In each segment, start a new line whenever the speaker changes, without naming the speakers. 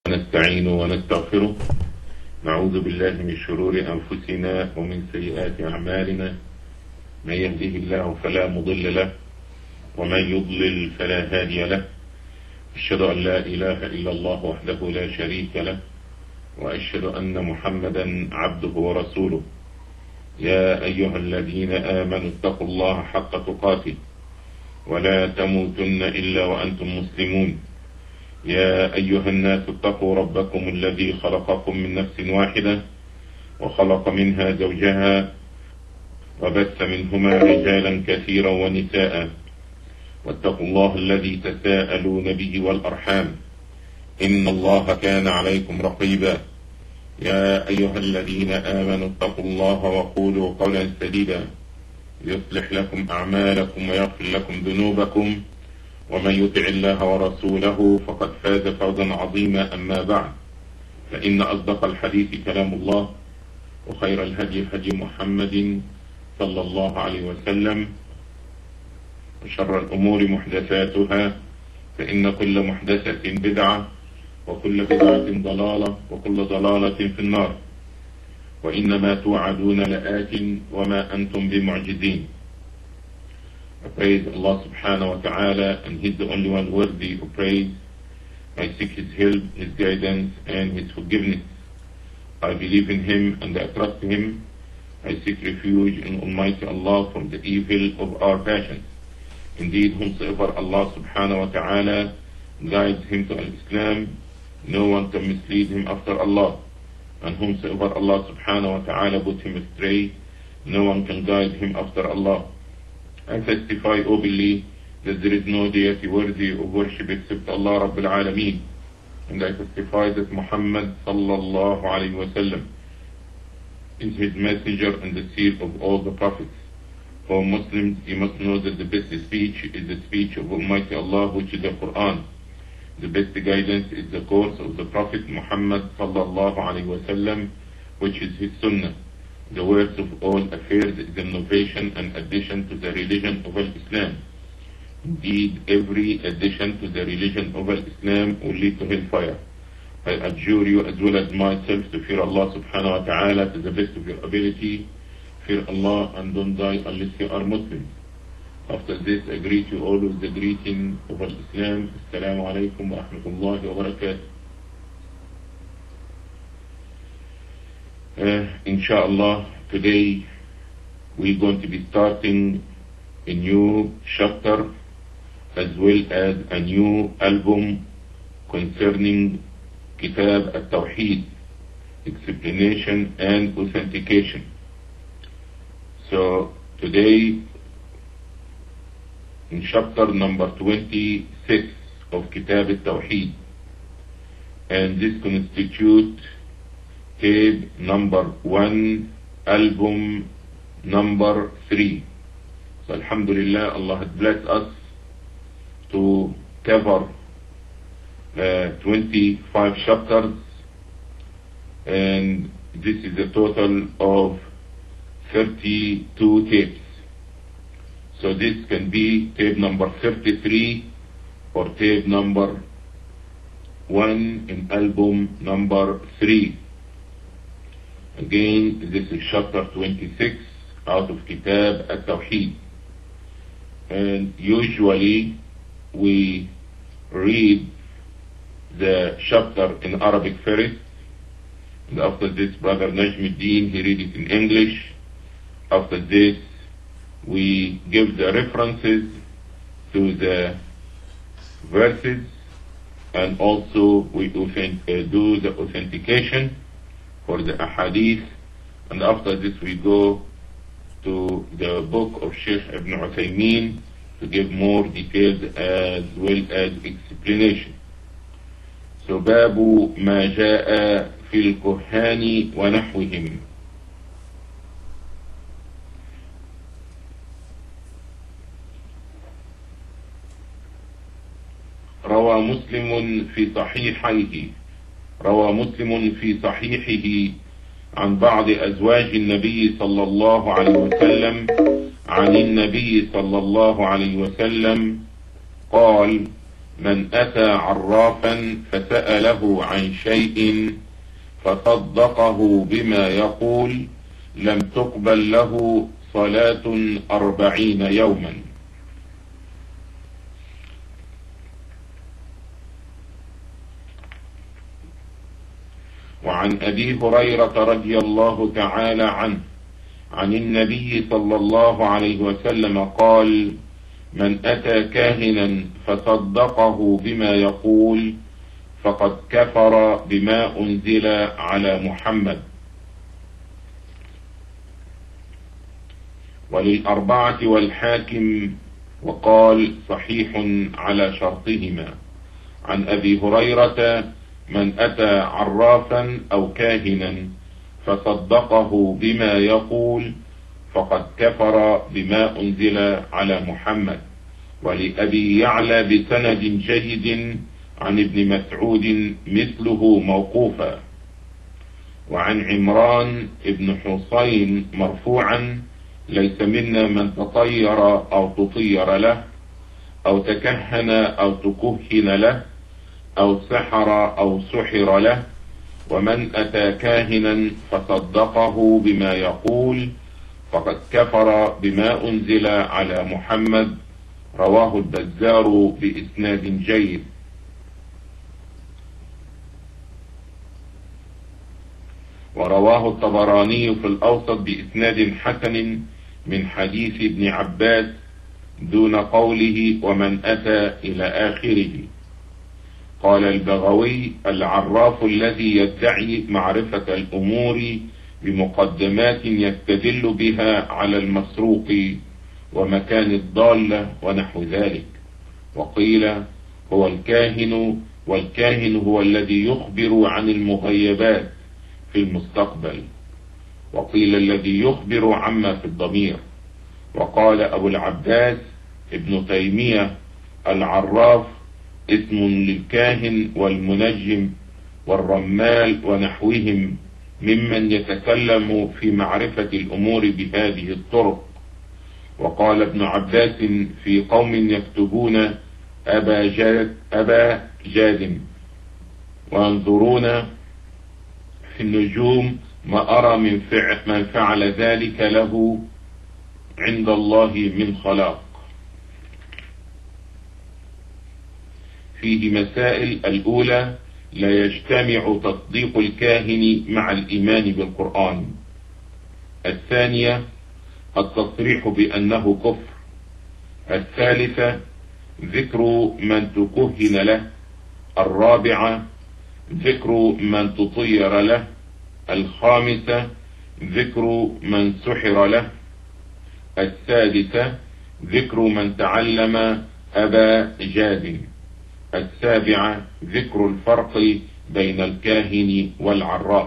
نستعين ونستغفره. نعوذ بالله من شرور أنفسنا ومن سيئات أعمالنا. من يهده الله فلا مضل له ومن يضلل فلا هادي له. أشهد أن لا إله إلا الله وحده لا شريك له، وأشهد أن محمدا عبده ورسوله. يا أيها الذين آمنوا اتقوا الله حق تقاته ولا تموتن إلا وأنتم مسلمون. يا أيها الناس اتقوا ربكم الذي خلقكم من نفس واحدة وخلق منها زوجها وبث منهما رجالا كثيرا ونساء، واتقوا الله الذي تساءلون به والأرحام إن الله كان عليكم رقيبا. يا أيها الذين آمنوا اتقوا الله وقولوا قولا سديدا يصلح لكم أعمالكم ويغفر لكم ذنوبكم، ومن يطع الله ورسوله فقد فاز فوزا عظيما. أما بعد، فإن أصدق الحديث كلام الله، وخير الهدي هدي محمد صلى الله عليه وسلم، وشر الأمور محدثاتها، فإن كل محدثة بدعة وكل بدعة ضلالة وكل ضلالة في النار. وإنما توعدون لآت وما أنتم بمعجزين. I praise Allah subhanahu wa ta'ala, and He's the only one worthy of praise. I seek His help, His guidance, and His forgiveness. I believe in Him and I trust Him. I seek refuge in Almighty Allah from the evil of our passions. Indeed, whomsoever Allah subhanahu wa ta'ala guides him to Al-Islam, no one can mislead him after Allah. And whomsoever Allah subhanahu wa ta'ala put him astray, no one can guide him after Allah. I testify, O believe, that there is no deity worthy of worship except Allah Rabbil Alameen. And I testify that Muhammad sallallahu alayhi wa sallam is his messenger and the seal of all the prophets. For Muslims, you must know that the best speech is the speech of Almighty Allah, which is the Quran. The best guidance is the course of the Prophet Muhammad sallallahu alayhi wa sallam, which is his sunnah. The worst of all affairs is innovation and addition to the religion of Islam. Indeed, every addition to the religion of Islam will lead to hellfire. I adjure you as well as myself to fear Allah subhanahu wa ta'ala to the best of your ability. Fear Allah and don't die unless you are Muslims. After this, I greet you all with the greeting of Islam. Assalamu alaikum wa rahmatullahi wa barakatuh. Inshallah, today we're going to be starting a new chapter as well as a new album concerning Kitab al-Tawheed, explanation and authentication. So today, in chapter number 26 of Kitab al-Tawheed, and this constitutes tape number 1, album number 3. So Alhamdulillah, Allah has blessed us to cover 25 chapters, and this is a total of 32 tapes. So this can be tape number 33 or tape number 1 in album number 3. Again, this is chapter 26 out of Kitab al-Tawheed. And usually we read the chapter in Arabic first, and after this Brother Najmuddin, he read it in English. After this we give the references to the verses, and also we do the authentication for the ahadith. And after this we go to the book of Sheikh Ibn Uthaymeen to give more details as well as explanation. So باب ما جاء في الكهان ونحوهم. روى مسلم في صحيحه عن بعض أزواج النبي صلى الله عليه وسلم عن النبي صلى الله عليه وسلم قال: من أتى عرافا فسأله عن شيء فصدقه بما يقول لم تقبل له صلاة 40 يوما. وعن أبي هريرة رضي الله تعالى عنه عن النبي صلى الله عليه وسلم قال: من أتى كاهنا فصدقه بما يقول فقد كفر بما أنزل على محمد. وللأربعة والحاكم وقال صحيح على شرطهما. عن أبي هريرة: من أتى عرافا أو كاهنا فصدقه بما يقول فقد كفر بما أنزل على محمد. ولأبي يعلى بسند جيد عن ابن مسعود مثله موقوفا. وعن عمران ابن حسين مرفوعا: ليس منا من تطير أو تطير له أو تكهن أو تكهن له أو سحر أو سحر له. ومن أتى كاهنا فصدقه بما يقول فقد كفر بما أنزل على محمد. رواه البزار بإسناد جيد. ورواه الطبراني في الأوسط بإسناد حسن من حديث ابن عباس دون قوله ومن أتى إلى آخره. قال البغوي: العراف الذي يدعي معرفة الأمور بمقدمات يستدل بها على المسروق ومكان الضالة ونحو ذلك. وقيل هو الكاهن، والكاهن هو الذي يخبر عن المغيبات في المستقبل. وقيل الذي يخبر عما في الضمير. وقال أبو العباس ابن تيمية: العراف اسم للكاهن والمنجم والرمال ونحوهم ممن يتكلم في معرفة الأمور بهذه الطرق. وقال ابن عباس في قوم يكتبون أبا جاد وينظرون في النجوم ما أرى من فعل ذلك له عند الله من خلاق. فيه مسائل: الأولى: لا يجتمع تصديق الكاهن مع الإيمان بالقرآن. الثانية: التصريح بأنه كفر. الثالثة: ذكر من تكهن له. الرابعة: ذكر من تطير له. الخامسة: ذكر من سحر له. السادسة: ذكر من تعلم أبا جاد. السابعة: ذكر الفرق بين الكاهن والعراف.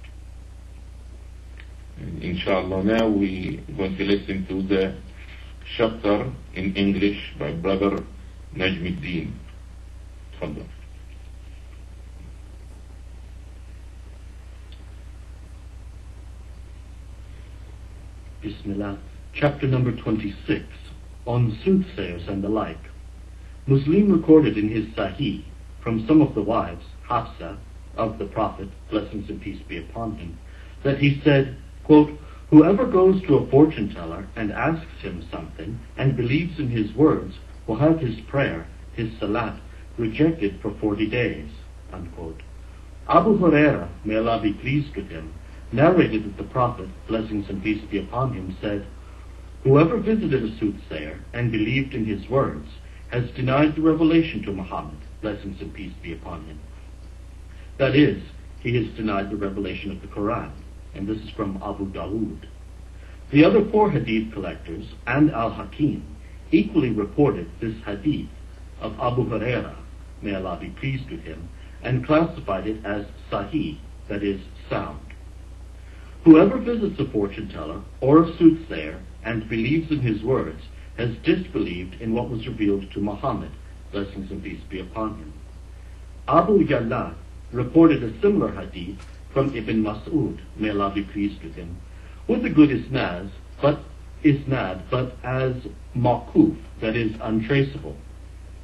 Inshallah, now we are going to listen to the chapter in English by Brother Najmuddin. تفضل.
Bismillah. Chapter number 26, on soothsayers and the like. Muslim recorded in his Sahih from some of the wives, Hafsa, of the Prophet, blessings and peace be upon him, that he said, quote, whoever goes to a fortune teller and asks him something and believes in his words will have his prayer, his salat, rejected for 40 days. Unquote. Abu Huraira, may Allah be pleased with him, narrated that the Prophet, blessings and peace be upon him, said, whoever visited a soothsayer and believed in his words has denied the revelation to Muhammad, blessings and peace be upon him. That is, he has denied the revelation of the Quran, and this is from Abu Dawood. The other 4 hadith collectors and Al-Hakim equally reported this hadith of Abu Huraira, may Allah be pleased with him, and classified it as Sahih, that is, sound. Whoever visits a fortune teller or a soothsayer and believes in his words has disbelieved in what was revealed to Muhammad, blessings and peace be upon him. Abu Ya'la reported a similar hadith from Ibn Mas'ud, may Allah be pleased with him, with a good isnad, but as mawquf, that is, untraceable.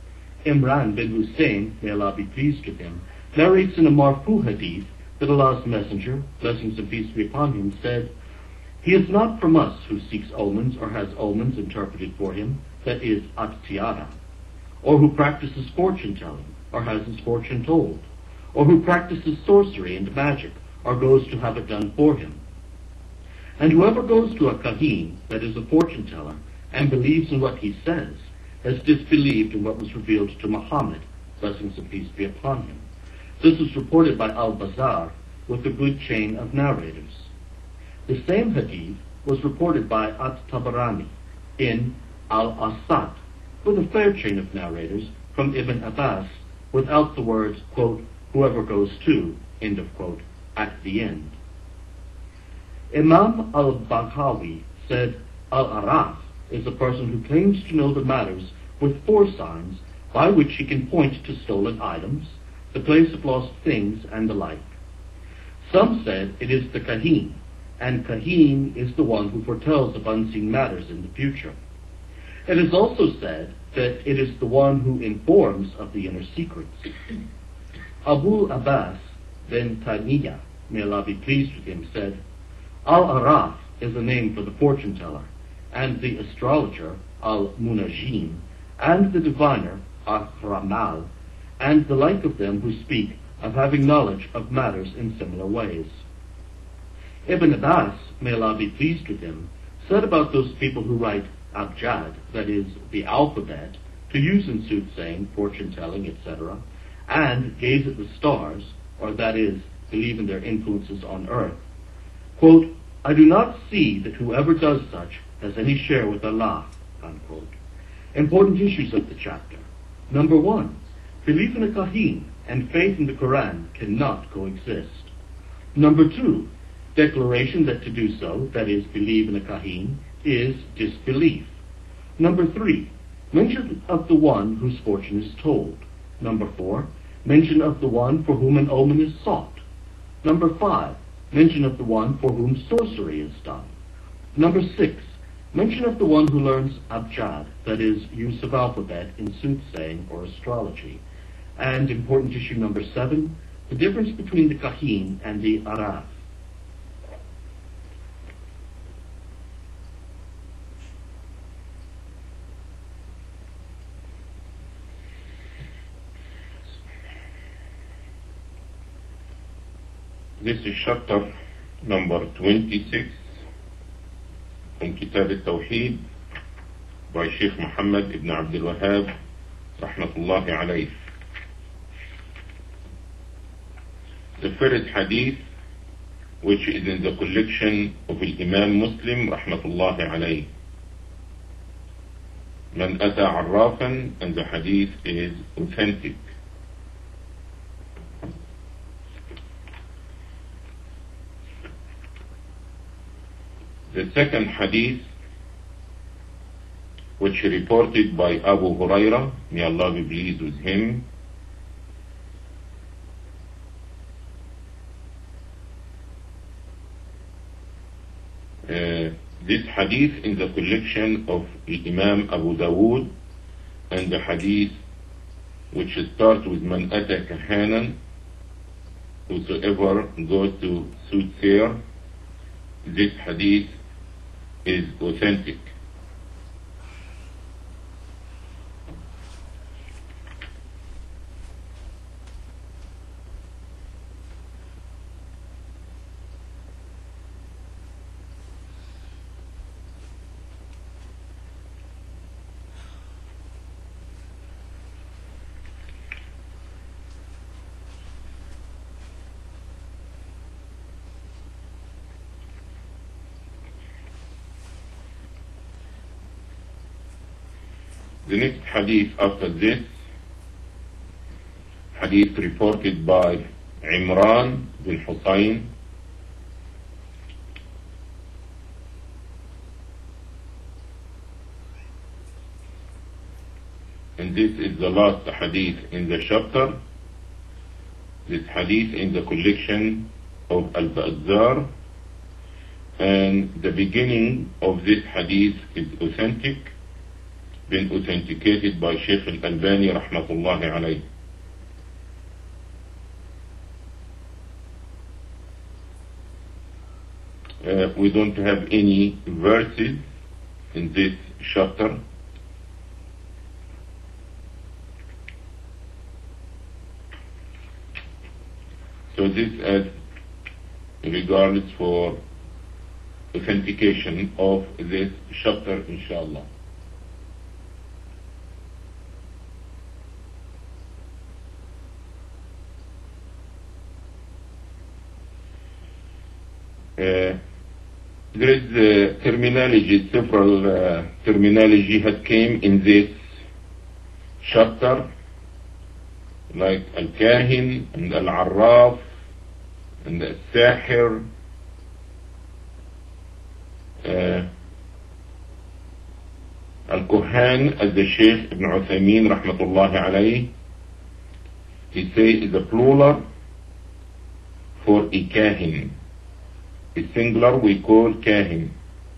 Imran bin Hussein, may Allah be pleased with him, narrates in a Marfu hadith that Allah's Messenger, blessings and peace be upon him, said, "He is not from us who seeks omens or has omens interpreted for him, that is, at-tiara, or who practices fortune-telling, or has his fortune told, or who practices sorcery and magic, or goes to have it done for him. And whoever goes to a kahin, that is a fortune-teller, and believes in what he says, has disbelieved in what was revealed to Muhammad, blessings and peace be upon him." This is reported by Al-Bazar with a good chain of narrators. The same hadith was reported by At-Tabarani in Al-Asad with a fair chain of narrators from Ibn Abbas without the words, quote, "whoever goes to," end of quote, at the end. Imam al-Baghawi said, "Al-Araf is a person who claims to know the matters with 4 signs by which he can point to stolen items, the place of lost things, and the like." Some said it is the kahin, and kahin is the one who foretells of unseen matters in the future. It is also said that it is the one who informs of the inner secrets. Abu Abbas bin Taymiyyah, may Allah be pleased with him, said, "Al-Araf is a name for the fortune-teller, and the astrologer, Al-Munajim, and the diviner, Al-Ramal, and the like of them who speak of having knowledge of matters in similar ways." Ibn Abbas, may Allah be pleased with him, said about those people who write abjad, that is, the alphabet, to use in soothsaying, fortune-telling, etc., and gaze at the stars, or that is, believe in their influences on earth, quote, "I do not see that whoever does such has any share with Allah," unquote. Important issues of the chapter. Number 1, belief in a kahin and faith in the Quran cannot coexist. Number 2, declaration that to do so, that is, believe in a kahin, is disbelief. Number 3, mention of the one whose fortune is told. Number 4, mention of the one for whom an omen is sought. Number 5, mention of the one for whom sorcery is done. Number 6, mention of the one who learns abjad, that is, use of alphabet in soothsaying or astrology. And important issue number 7, the difference between the kahin and the araf.
This is chapter number 26 from Kitab al-Tawheed by Sheikh Muhammad ibn Abdul Wahhab, rahmatullahi alayh. The first hadith, which is in the collection of Imam Muslim, rahmatullahi alayh. Man ata arrafan, and the hadith is authentic. The second hadith, which reported by Abu Huraira, may Allah be pleased with him, this hadith in the collection of Imam Abu Dawood, and the hadith which starts with Man ata kahanan, whosoever goes to soothsayer, this hadith is authentic. The next hadith after this, hadith reported by Imran bin Husayn, and this is the last hadith in the chapter. This hadith in the collection of Al-Bazzar, and the beginning of this hadith is authentic, been authenticated by Sheikh Al-Albani rahmatullahi alayhi. We don't have any verses in this chapter. So this as regards for authentication of this chapter, inshallah. There is terminology, several terminology that came in this chapter, like Al-Kahin and Al-Arraf and Al-Sahir. Al-Kuhan, as the Sheikh Ibn Uthaymeen rahmatullahi alayhi, he say is a plural for a Kahin. A singular we call Kahin.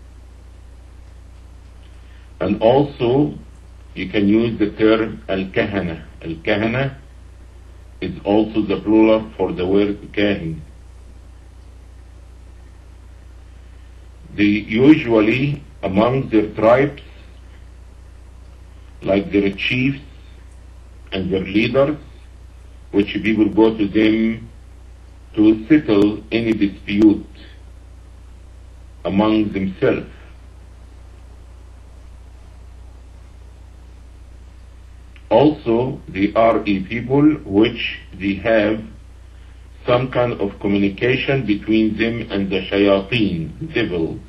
And also you can use the term Al-Kahana. Al-Kahana is also the plural for the word Kahin. They usually among their tribes, like their chiefs and their leaders, which people go to them to settle any dispute among themselves. Also, they are a people which they have some kind of communication between them and the shayateen, devils.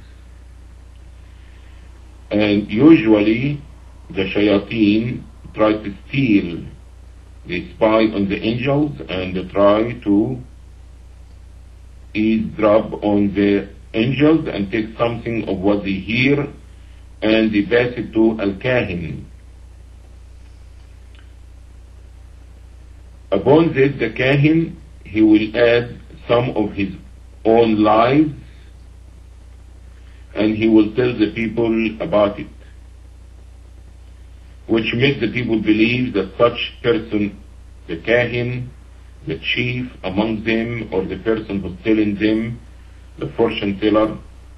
And usually the shayateen try to steal, they spy on the angels and they try to eavesdrop on the angels and take something of what they hear and they pass it to Al-Kahin. Upon this, the Kahin, he will add some of his own lies and he will tell the people about it, which makes the people believe that such person, the Kahin, the chief among them, or the person who's telling them, the fortune teller,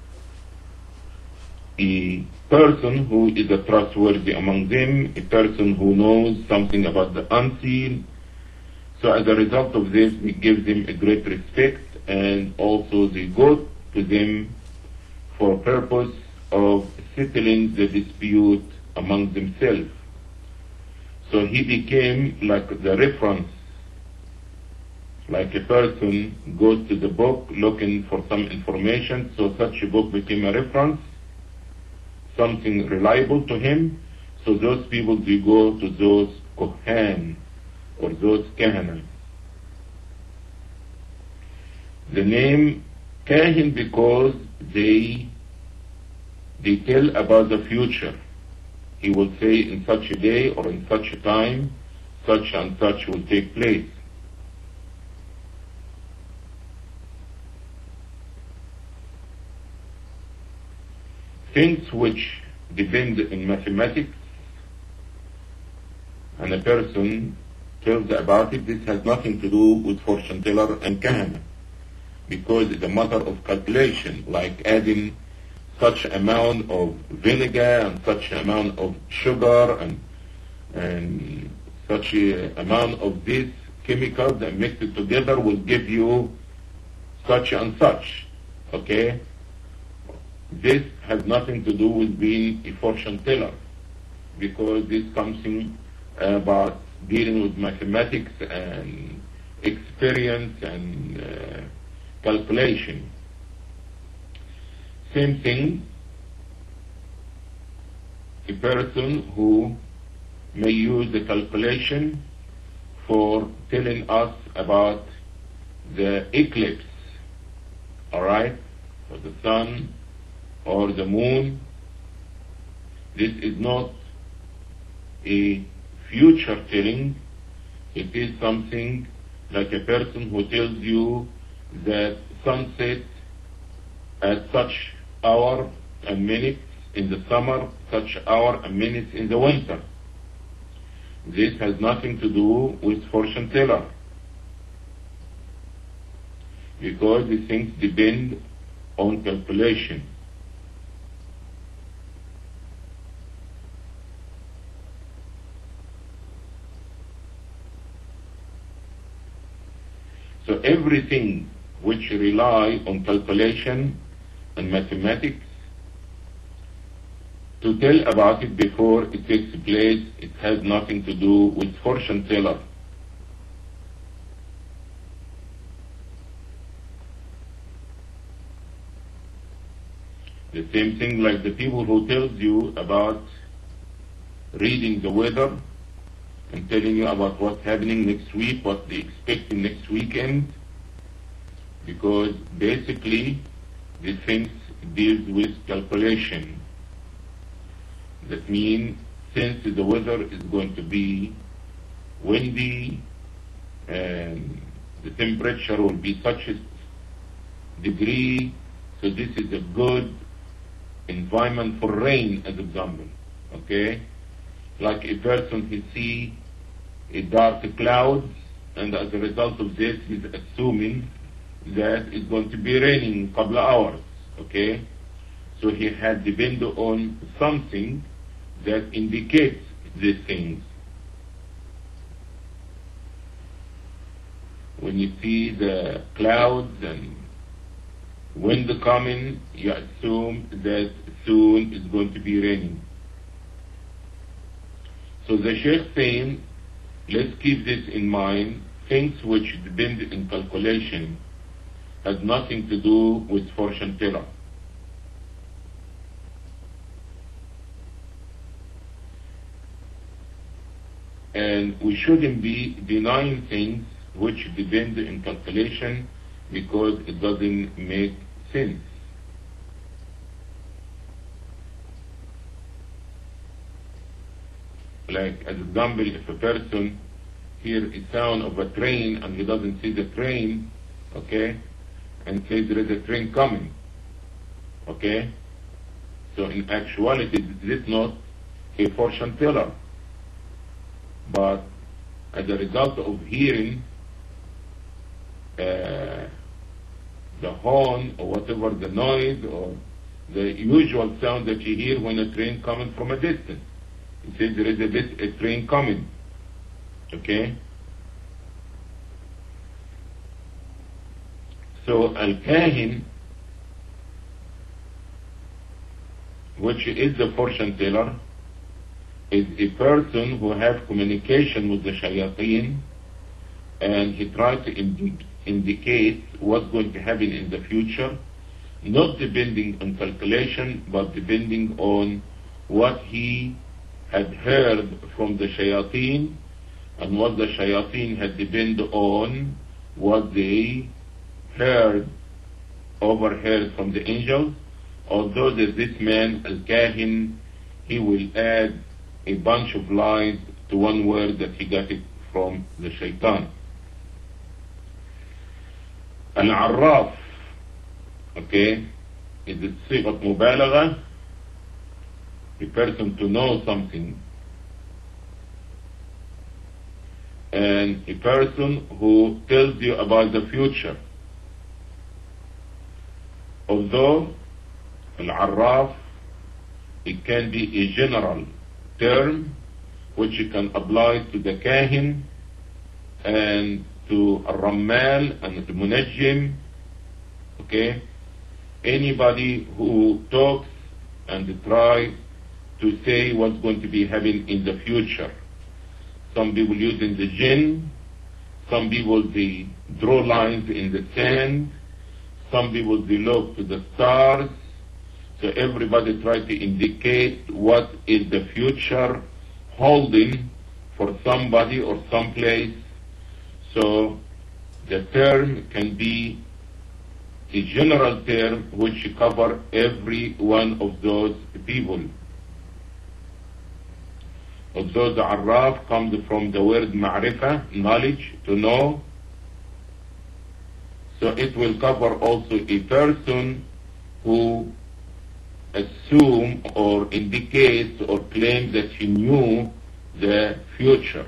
a person who is a trustworthy among them, a person who knows something about the unseen. So as a result of this, we give them a great respect, and also they go to them for purpose of settling the dispute among themselves. So he became like the reference, like a person goes to the book looking for some information, so such a book became a reference, something reliable to him. So those people, they go to those Kohan or those Kahana. The name Kahin because they tell about the future. He will say in such a day or in such a time, such and such will take place. Things which depend in mathematics and a person tells about it, this has nothing to do with fortune teller and Kahana, because it's a matter of calculation, like adding such amount of vinegar and such amount of sugar and such a amount of these chemicals and mix it together will give you such and such. Okay? This has nothing to do with being a fortune teller, because this comes in about dealing with mathematics and experience and calculation. Same thing, a person who may use the calculation for telling us about the eclipse, alright, for the sun or the moon. This is not a future telling, it is something like a person who tells you that sunset at such hour and minutes in the summer, such hour and minutes in the winter. This has nothing to do with fortune teller, because these things depend on calculation. So everything which rely on calculation and mathematics, to tell about it before it takes place, it has nothing to do with fortune teller. The same thing like the people who tells you about reading the weather and telling you about what's happening next week, what they expect in next weekend, because basically these things deals with calculation. That means since the weather is going to be windy and the temperature will be such a degree, so this is a good environment for rain, as example. Okay? Like a person he see a dark cloud, and as a result of this he's assuming that it's going to be raining in a couple of hours. Okay? So he had depended on something that indicates these things. When you see the clouds and wind coming, you assume that soon it's going to be raining. So the Sheikh saying, let's keep this in mind. Things which depend in calculation has nothing to do with fortune teller. And we shouldn't be denying things which depend in calculation because it doesn't make sense. Like, as example, if a person hears a sound of a train and he doesn't see the train, okay, and says there is a train coming, okay, so in actuality this is not a fortune teller, but as a result of hearing the horn or whatever the noise or the usual sound that you hear when a train coming from a distance, it says there is a train coming, okay. So al-kahin, which is the fortune teller, is a person who has communication with the shayateen, and he tries to indicate what's going to happen in the future, not depending on calculation, but depending on what he had heard from the shayateen, and what the shayateen had depended on what they overheard from the angels. Although that this man, al-kahin, he will add a bunch of lies to one word that he got it from the shaitan. Al-arraf, okay, is it sighat mubalagha, a person to know something, and a person who tells you about the future. Although al-arraf, it can be a general term which you can apply to the kahin and to al-rammal and the munajjim, okay, anybody who talks and tries to say what's going to be happening in the future. Some people using the jinn, some people they draw lines in the sand, some people they look to the stars. So everybody tries to indicate what is the future holding for somebody or someplace. So the term can be a general term which covers every one of those people. Although the arraf comes from the word ma'rifah, knowledge, to know, so it will cover also a person who assume or indicate or claim that he knew the future.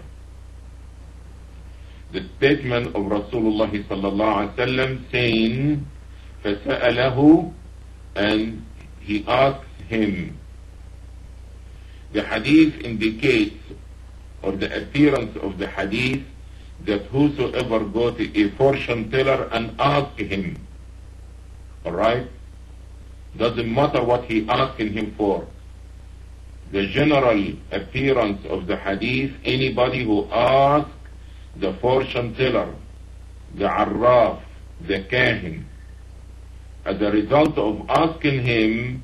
The statement of Rasulullah sallallahu alaihi wasallam saying, فَسَأَلَهُ, and he asked him. The hadith indicates, or the appearance of the hadith, that whosoever go to a fortune teller and ask him, alright, doesn't matter what he asking him for. The general appearance of the hadith, anybody who asks the fortune teller, the arraf, the kahin, as a result of asking him,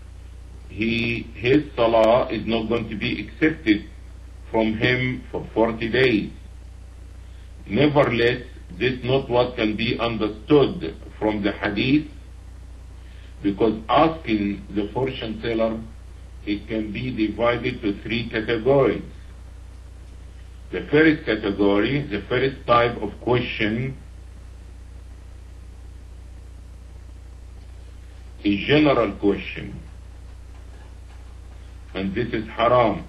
his salah is not going to be accepted from him for 40 days. Nevertheless, this is not what can be understood from the hadith, because asking the fortune teller, it can be divided to 3 categories. The first category, the first type of question, a general question, and this is haram,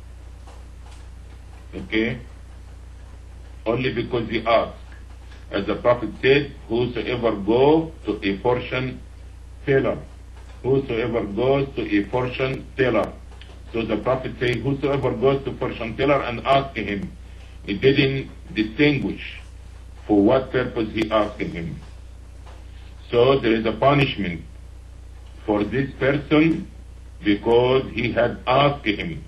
okay, only because he asked. As the Prophet said, whosoever go to a fortune teller, whosoever goes to a fortune teller. So the Prophet said, whosoever goes to fortune teller and ask him, he didn't distinguish for what purpose he asked him. So there is a punishment for this person because he had asked him.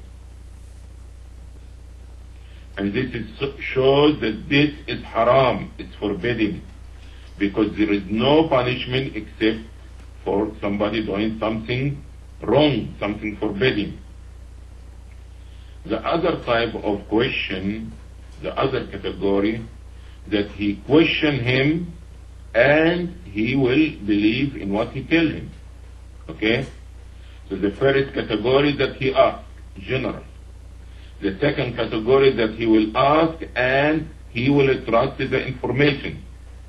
And this shows that this is haram, it's forbidden, because there is no punishment except for somebody doing something wrong, something forbidden. The other type of question, the other category, that he question him and he will believe in what he tells him. Okay? So the first category that he asks, general. The second category that he will ask and he will trust the information.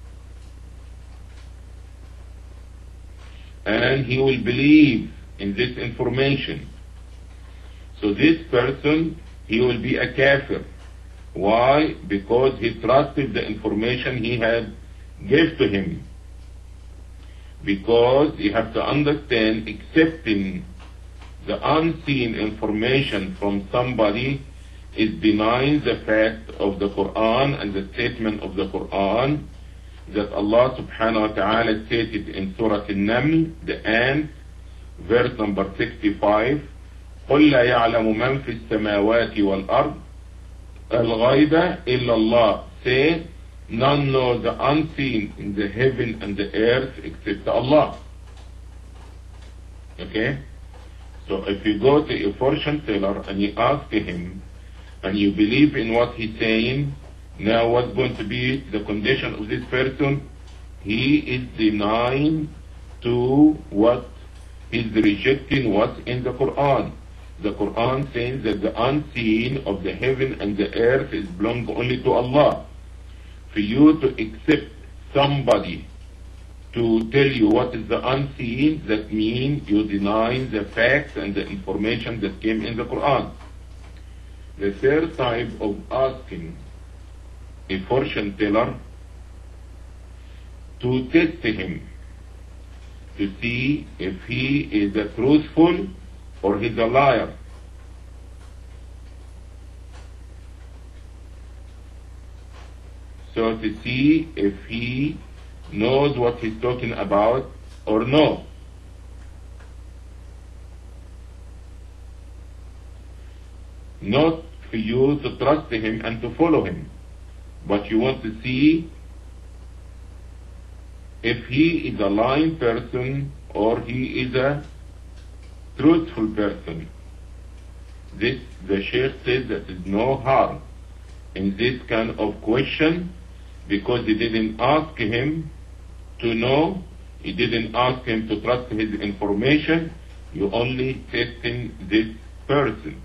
And he will believe in this information. So this person, he will be a kafir. Why? Because he trusted the information he had gave to him. Because you have to understand, accepting the unseen information from somebody is denying the fact of the Quran and the statement of the Quran that Allah subhanahu wa ta'ala stated in Surah Al-Naml, the end, verse number 65, قُلْ لَا يَعْلَمُ مَنْ فِي السَّمَاوَاتِ وَالْأَرْضِ الْغَيْبَ إِلَّا اللَّهِ. Say, none know the unseen in the heaven and the earth except Allah. Okay? So if you go to a fortune teller and you ask him and you believe in what he's saying, now what's going to be the condition of this person? He is denying to what he's rejecting what's in the Quran. The Quran says that the unseen of the heaven and the earth is belong only to Allah. For you to accept somebody to tell you what is the unseen, that means you deny the facts and the information that came in the Quran. The third type of asking a fortune teller, to test him, to see if he is a truthful or he's a liar. So to see if he knows what he's talking about or no. Not for you to trust him and to follow him, but you want to see if he is a lying person or he is a truthful person. This, the Shaykh said, that is no harm in this kind of question, because he didn't ask him to know, he didn't ask him to trust his information, you only testing this person.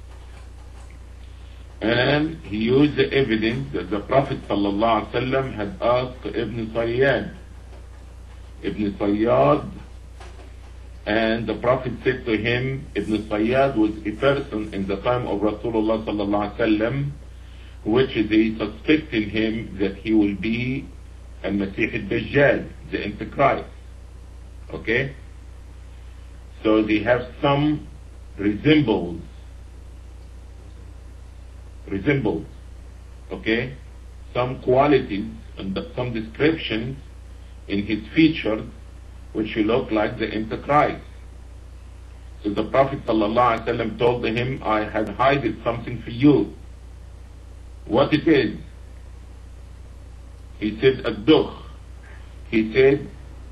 And he used the evidence that the Prophet ﷺ had asked Ibn Sayyad. Ibn Sayyad And the Prophet said to him, Ibn Sayyad was a person in the time of Rasulullah sallallahu alaihi wasallam, which they suspected him that he will be al-Masih al-Dajjal, the Antichrist. Okay? So they have some resembles, okay? Some qualities and some descriptions in his features which he looked like the Antichrist. So the Prophet ﷺ told him, I had hidden something for you. What it is? He said, ad-dukh. He said,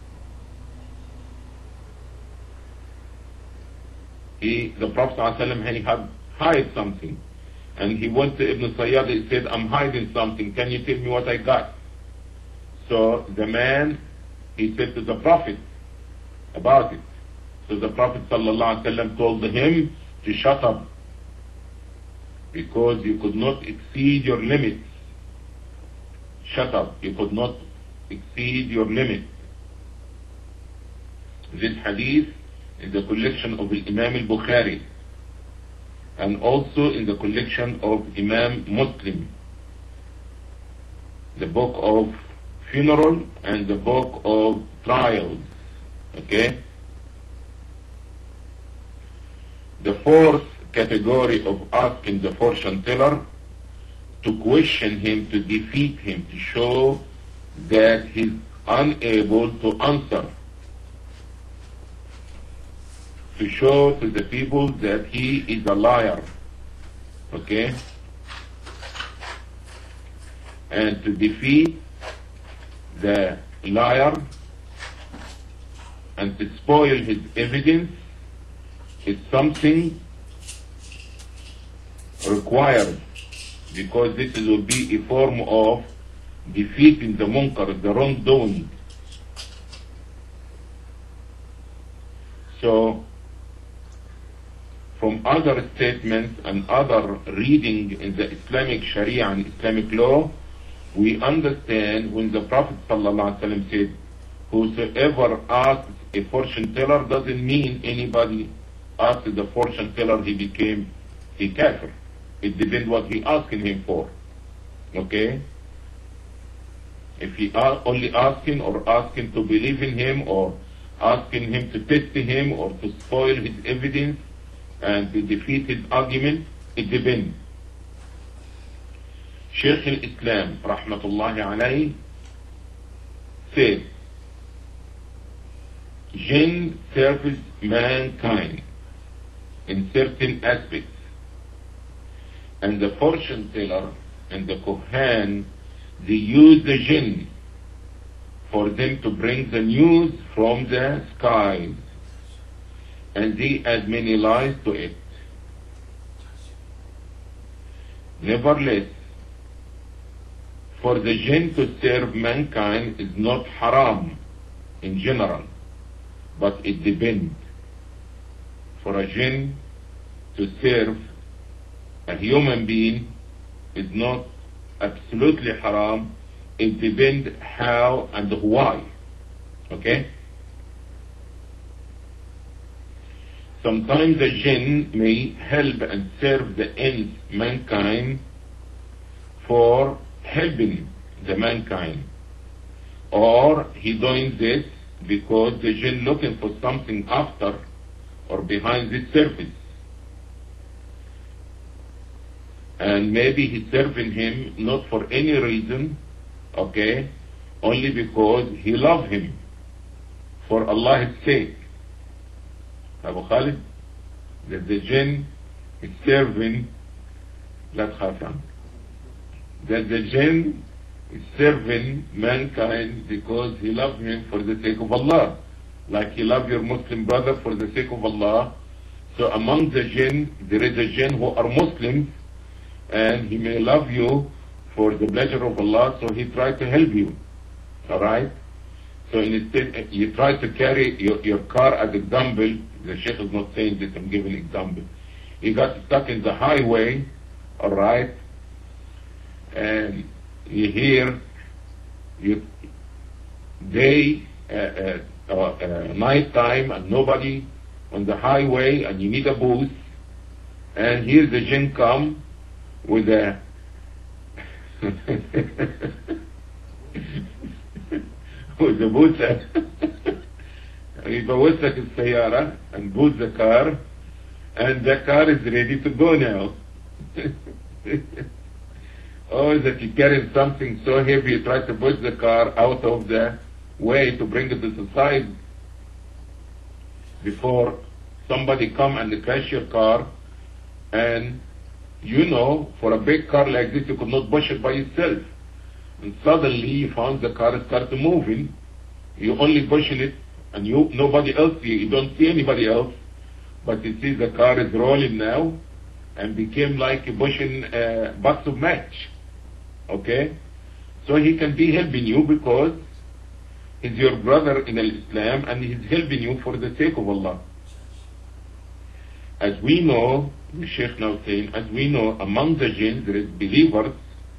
the Prophet ﷺ, he had hide something. And he went to Ibn Sayyad, he said, I'm hiding something. Can you tell me what I got? So the man, he said to the Prophet about it. So the Prophet ﷺ told him to shut up, because you could not exceed your limits. Shut up, you could not exceed your limits. This hadith in the collection of Imam al-Bukhari, and also in the collection of Imam Muslim, the book of funeral and the book of trials. Okay? The fourth category of asking the fortune teller, to question him, to defeat him, to show that he's unable to answer, to show to the people that he is a liar. Okay? And to defeat the liar and to spoil his evidence is something required, because this will be a form of defeating the munkar, the wrongdoing. So, from other statements and other reading in the Islamic Sharia and Islamic law, we understand when the Prophet ﷺ said, whosoever asks a fortune teller, doesn't mean anybody asks the fortune teller he became a kafir. It depends what he asking him for. Okay? If he only asking or asking to believe in him or asking him to test him or to spoil his evidence and to defeat his argument, it depends. Shaykh al-Islam, rahmatullahi alayhi, said, jinn serves mankind in certain aspects, and the fortune teller and the kohan, they use the jinn for them to bring the news from the skies, and they add many lies to it. Nevertheless, for the jinn to serve mankind is not haram in general, but it depends. For a jinn to serve a human being is not absolutely haram. It depends how and why. Okay? Sometimes the jinn may help and serve the ends, mankind, for helping the mankind. Or he doing this because the jinn looking for something after or behind this service. And maybe he's serving him not for any reason, okay, only because he loves him, for Allah's sake. Abu Khalid, that the jinn is serving, that the jinn is serving mankind because he loves him for the sake of Allah, like he loves your Muslim brother for the sake of Allah. So among the jinn, there is a jinn who are Muslims, and he may love you for the pleasure of Allah, so he tries to help you. Alright? So instead, you try to carry your car as example. The Sheikh is not saying this, I'm giving an example. You got stuck in the highway, alright? And you hear, they night time and nobody on the highway and you need a booth, and here the jinn come with a with the booth يبوظ لك السيارة and boost the car, and the car is ready to go now. Or that you carry something so heavy, you try to push the car out of the way to bring it to the side before somebody come and crash your car. And you know, for a big car like this, you could not push it by yourself. And suddenly you found the car start moving. You only pushing it, and nobody else, you don't see anybody else, but you see the car is rolling now, and became like pushing a box of match. Okay? So he can be helping you because he's your brother in Islam, and he's helping you for the sake of Allah. As we know, the Sheikh now saying, as we know, among the jinn there is believers.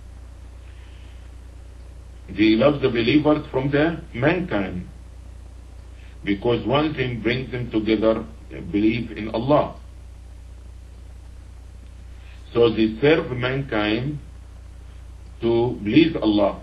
They love the believers from the mankind, because one thing brings them together, belief in Allah. So they serve mankind to please Allah.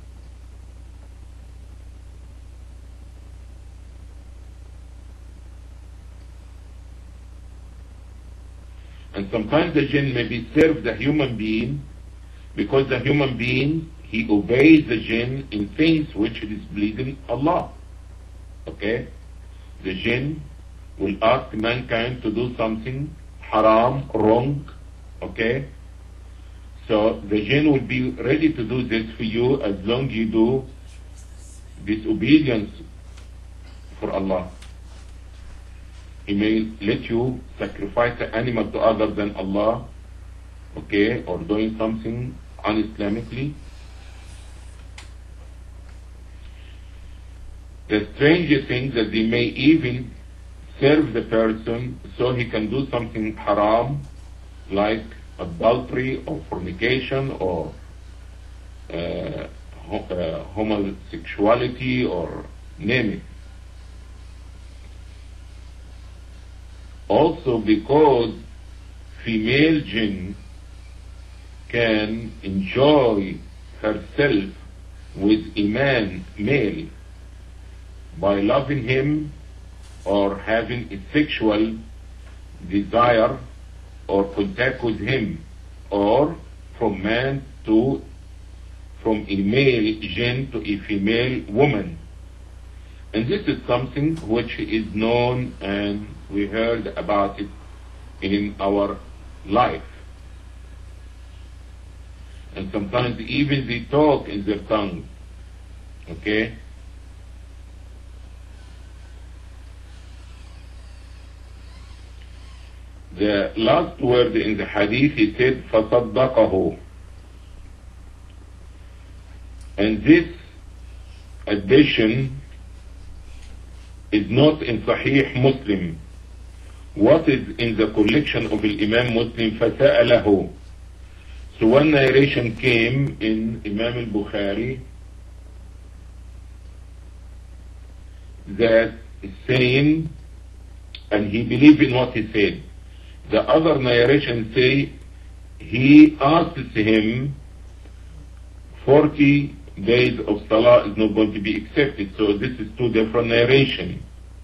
And sometimes the jinn maybe serve the human being, because the human being, he obeys the jinn in things which is pleasing Allah. Okay? The jinn will ask mankind to do something haram, wrong. Okay? So the jinn will be ready to do this for you as long as you do disobedience for Allah. He may let you sacrifice an animal to other than Allah, okay, or doing something un-Islamically. The strangest thing that they may even serve the person so he can do something haram, like adultery or fornication or homosexuality or name it. Also because female jinn can enjoy herself with a man, male, by loving him or having a sexual desire or contact with him, or from man to, from a male jinn to a female woman. And this is something which is known, and we heard about it in our life. And sometimes even they talk in their tongue. Okay? The last word in the hadith, he said, فَصَدَّقَهُ. And this addition is not in Sahih Muslim. What is in the collection of Imam Muslim? فَسَأَلَهُ. So one narration came in Imam al-Bukhari that is saying, and he believed in what he said. The other narration say he asked him 40 days of salah is not going to be accepted. So this is two different narrations.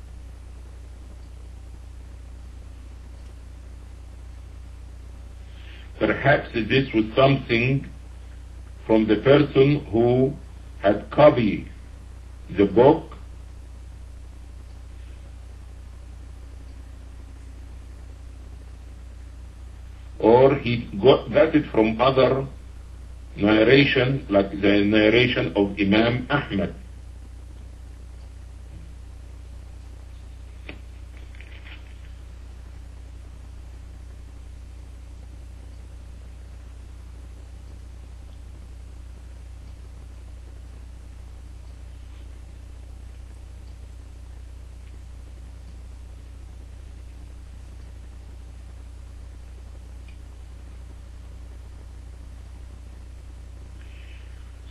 Perhaps this was something from the person who had copied the book, or he got it from other narration, like the narration of Imam Ahmad.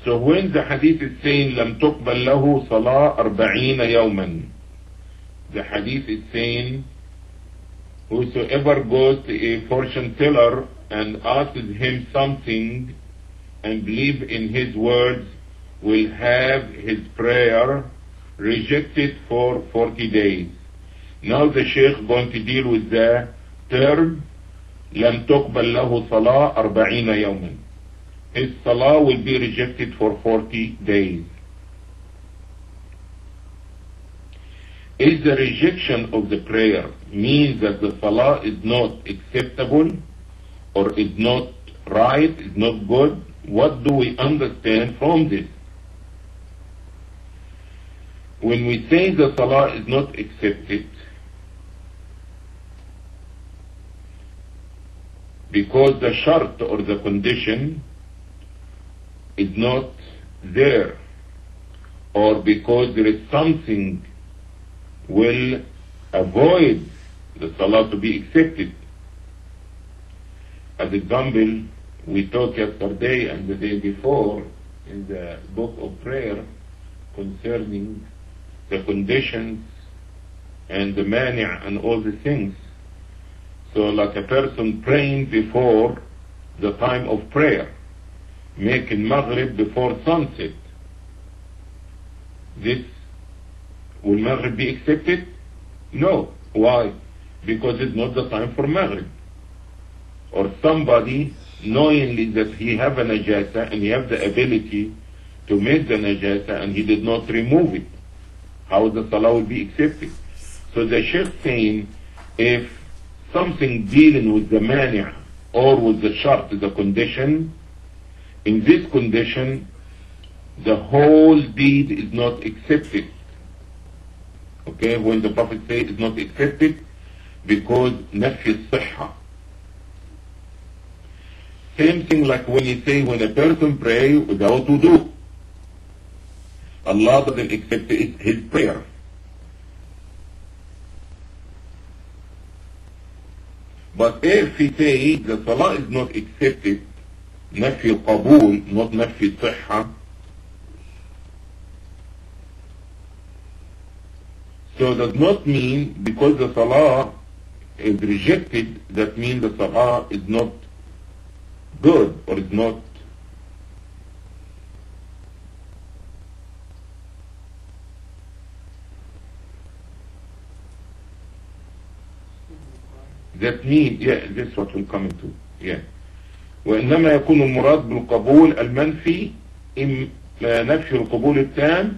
So when the hadith is saying لم تقبل له صلاة 40 يوما, the hadith is saying whosoever goes to a fortune teller and asks him something and believe in his words will have his prayer rejected for 40 days. Now the Sheikh going to deal with the term لم تقبل له صلاة 40 يوما. His salah will be rejected for 40 days. Is the rejection of the prayer means that the salah is not acceptable or is not right, is not good? What do we understand from this? When we say the salah is not accepted because the shart or the condition is not there, or because there is something will avoid the salah to be accepted. As example, we talked yesterday and the day before in the book of prayer concerning the conditions and the mani' and all the things. So like a person praying before the time of prayer, making Maghrib before sunset, this will Maghrib be accepted? No. Why? Because it's not the time for Maghrib. Or somebody knowingly that he have a najasa and he have the ability to make the najasa and he did not remove it, how the salah will be accepted? So the Sheikh saying, if something dealing with the mani' or with the shart, the condition, in this condition, the whole deed is not accepted. Okay, when the Prophet says it's not accepted, because nafi sihha. Same thing like when you say when a person pray without wudu, Allah doesn't accept his prayer. But if he say the salah is not accepted, nafi al-qabul, not nafi sihha, so does not mean because the salah is rejected, that means the salah is not good or is not that means, yeah, this is what we'll come into, yeah. وإنما يكون المراد بالقبول المنفي نفي القبول التام،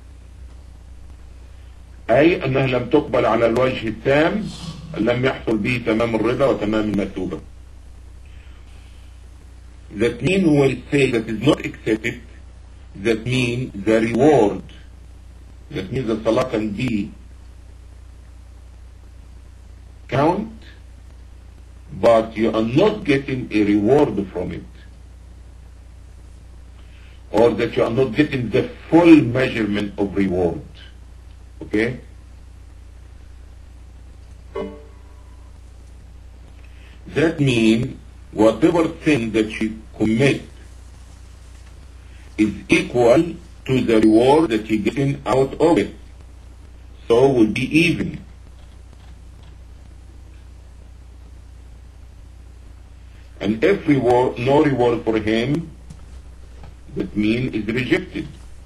أي أنها لم تقبل على الوجه التام، لم يحصل به تمام الرضا وتمام المثوبة. That means when we say that is not accepted, that means the reward, that means the salah can be count, but you are not getting a reward from it, or that you are not getting the full measurement of reward. Okay? That means whatever sin that you commit is equal to the reward that you're getting out of it. So will be even. And if reward, no reward for him, that means is rejected.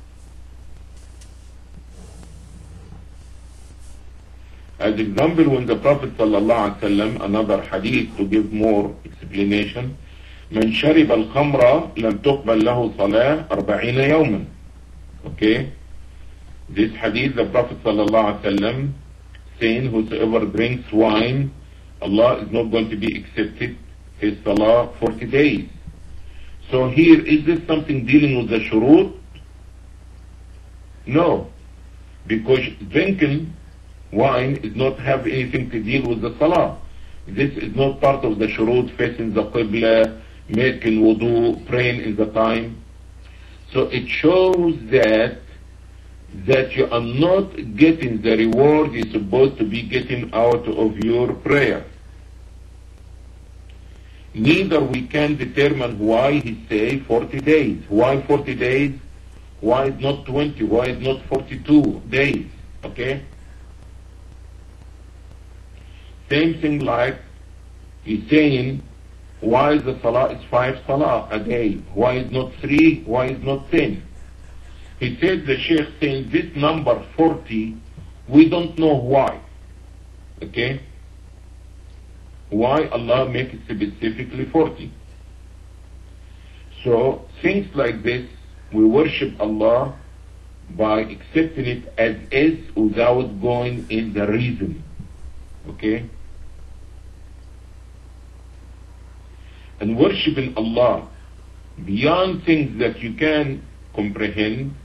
As example, when the Prophet ﷺ, another hadith to give more explanation, من شرب الخمر لم تقبل له صلاة 40 يوما. Okay? This hadith, the Prophet ﷺ saying, whosoever drinks wine, Allah is not going to be accepted his salah 40 days. So here, is this something dealing with the shurut? No. Because drinking wine is not have anything to deal with the salah. This is not part of the shurut, facing the qibla, making wudu, praying in the time. So it shows that you are not getting the reward you're supposed to be getting out of your prayer. neither we can determine why he say 40 days. Why 40 days? Why is not 20? Why is not 42 days? Okay? Same thing like he's saying, why is the salah is 5 salah a day? Why is not 3? Why is not 10? He said, the Sheikh saying this number 40, we don't know why. Okay? Why Allah make it specifically 40? So things like this, we worship Allah by accepting it as is without going in the reason. Okay? And worshiping Allah beyond things that you can comprehend,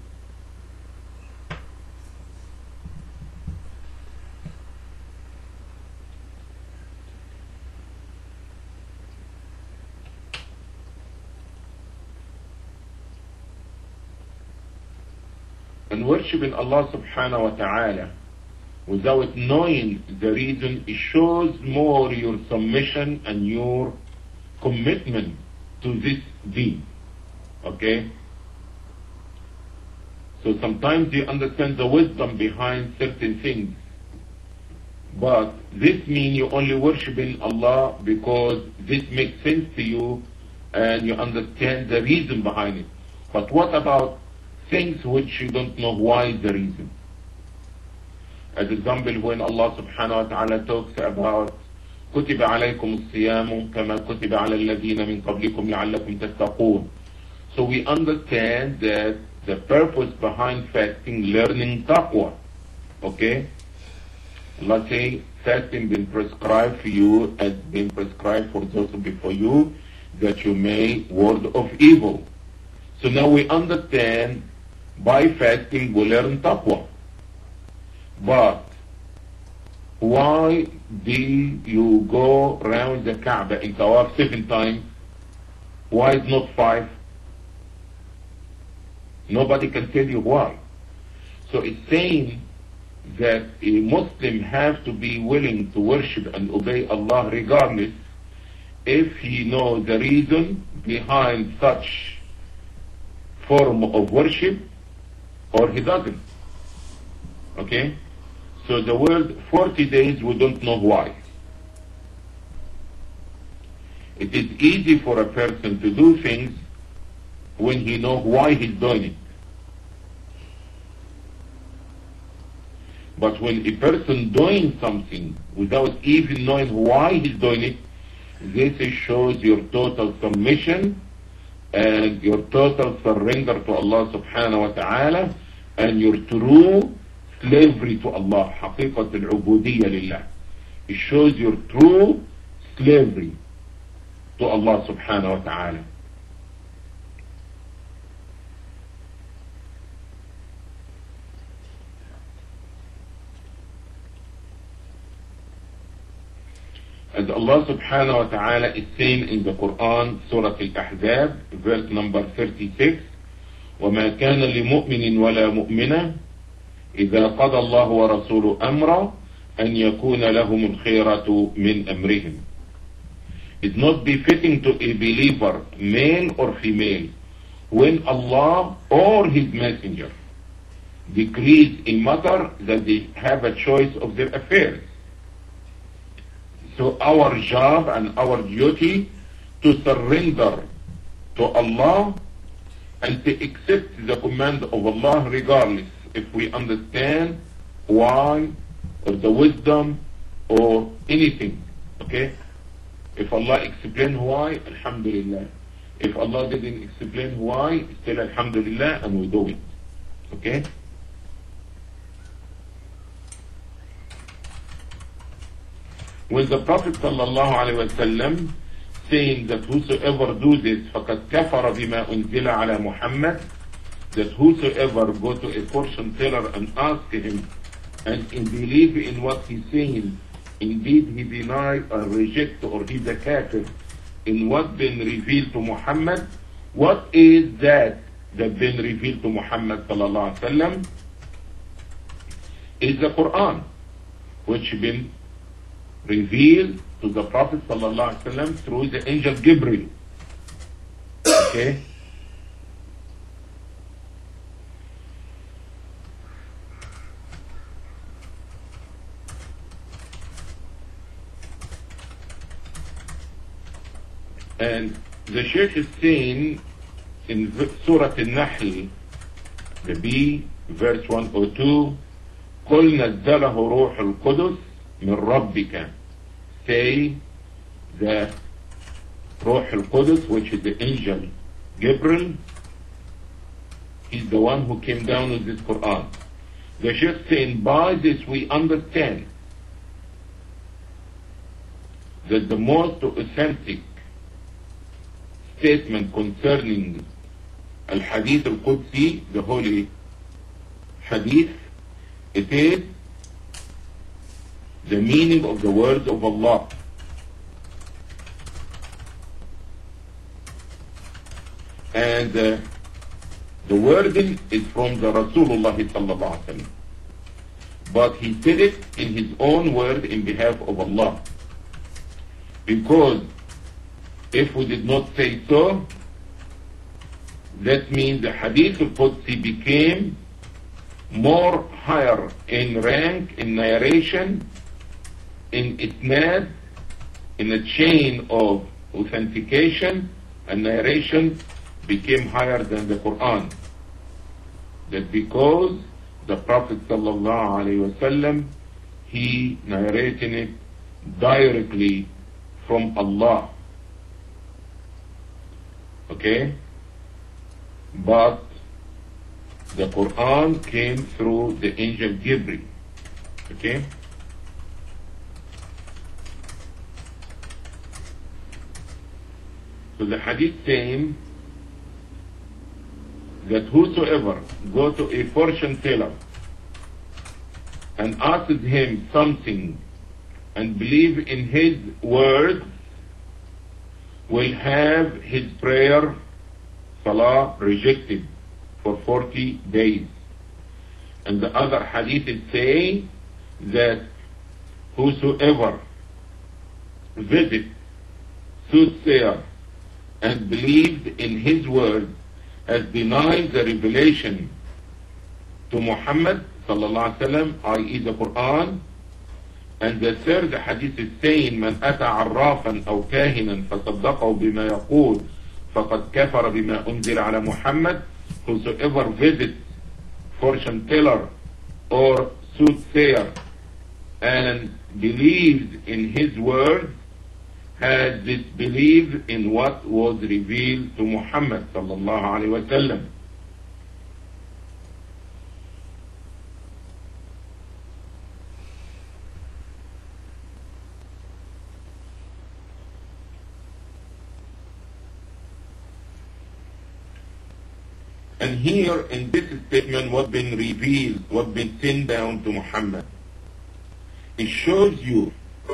and worshiping Allah subhanahu wa ta'ala without knowing the reason, it shows more your submission and your commitment to this deen. Okay? So sometimes you understand the wisdom behind certain things, but this means you only worshiping Allah because this makes sense to you and you understand the reason behind it. But what about things which you don't know why is the reason? As example, when Allah subhanahu wa ta'ala talks about كتب عليكم الصيام كما كتب على الذين من قبلكم لعلكم تتقون. So we understand that the purpose behind fasting, learning taqwa. Okay? Allah say fasting been prescribed for you as been prescribed for those before you, that you may ward of evil. So now we understand by fasting we learn taqwa. But why do you go around the Kaaba in Tawaf 7 times? Why is not 5? Nobody can tell you why. So it's saying that a Muslim has to be willing to worship and obey Allah regardless if he knows the reason behind such form of worship or he doesn't. Okay? So the word 40 days, we don't know why. It is easy for a person to do things when he knows why he's doing it. But when a person doing something without even knowing why he's doing it, this shows your total submission and your total surrender to Allah subhanahu wa ta'ala and your true slavery to Allah, حقيقة العبودية لله. It shows your true slavery to Allah subhanahu wa ta'ala. As Allah subhanahu wa ta'ala is saying in the Quran, Surah Al-Ahzab, verse number 36, وَمَا كَانَ لِمُؤْمِنٍ وَلَا مُؤْمِنَةٍ إذا قضى الله ورسوله أمرا أن يكون لهم الخيرة من أمرهم. It's not befitting to a believer, male or female, when Allah or His Messenger decrees a matter that they have a choice of their affairs. So our job and our duty to surrender to Allah and to accept the command of Allah regardless if we understand why or the wisdom or anything. Okay? If Allah explain why, alhamdulillah. If Allah didn't explain why, still alhamdulillah, and we do it. Okay? When the Prophet sallallahu alaihi wasallam saying that whosoever do this فَقَدْ كَفَرَ بِمَا أُنزِلَ عَلَى مُحَمَّدٍ, that whosoever go to a fortune teller and ask him and believe in what he's saying, indeed he deny or reject or he's a kafir in what been revealed to Muhammad. What is that been revealed to Muhammad sallallahu alaihi wasallam? Is the Quran, which been revealed to the Prophet ﷺ through the angel Gabriel. Okay? And the Shaykh is saying in Surah Al-Nahl, the B, verse 102, قُلْ نَزَّلَهُ رُوحُ الْقُدُسِ مِنْ رَبِّكَ. Say the Ruh al-Qudus, which is the angel Gabriel, is the one who came down with this Quran. The Shaykh saying, by this we understand that the most authentic statement concerning Al-Hadith Al-Qudsi, the Holy Hadith, it is the meaning of the words of Allah. And the wording is from the Rasulullah sallallahu alaihi wasallam. But he said it in his own word in behalf of Allah. Because if we did not say so, that means the Hadith al-Qudsi became more higher in rank, in narration, in isnad, in a chain of authentication and narration became higher than the Quran. That because the Prophet sallallahu alaihi wasallam, he narrated it directly from Allah. Okay? But the Quran came through the angel Gabriel. Okay? So the hadith saying that whosoever go to a fortune teller and asks him something and believe in his words will have his prayer, salah, rejected for 40 days. And the other hadith is saying that whosoever visits soothsayer and believed in his word has denied the revelation to Muhammad sallallahu alaihi wasallam, i.e. the Quran. And the third hadith is saying من أتى عرافا أو كاهنا فصدقه بما يقول فقد كفر بما أنزل على محمد. Whosoever visits fortune teller or soothsayer and believes in his word has disbelieved in what was revealed to Muhammad sallallahu alaihi wasallam. And here in this statement, what been revealed, what been sent down to Muhammad, it shows you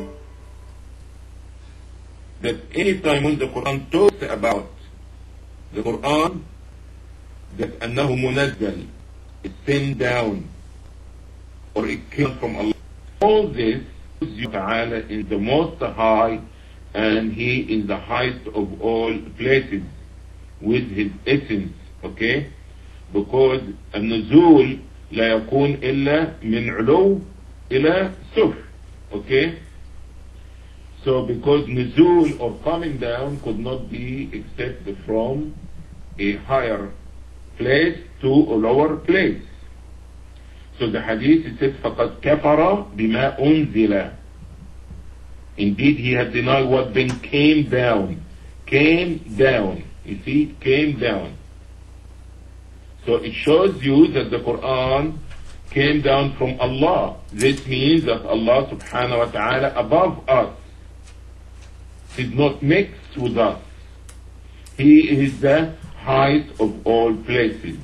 that any time when the Quran talks about the Quran, that أنه منزل, it's sent down, or it came from Allah. All this Ta'ala is the most high, and He is the highest of all places with His essence. Okay? Because النزول لا يكون إلا من علو إلى سفل. Okay? So because nuzul or coming down could not be except from a higher place to a lower place. So the hadith it says فَقَدْ كَفَرَ بِمَا أُنزِلَ. Indeed he had denied what then came down. Came down. You see, came down. So it shows you that the Quran came down from Allah. This means that Allah subhanahu wa ta'ala above us did not mix with us. He is the highest of all places.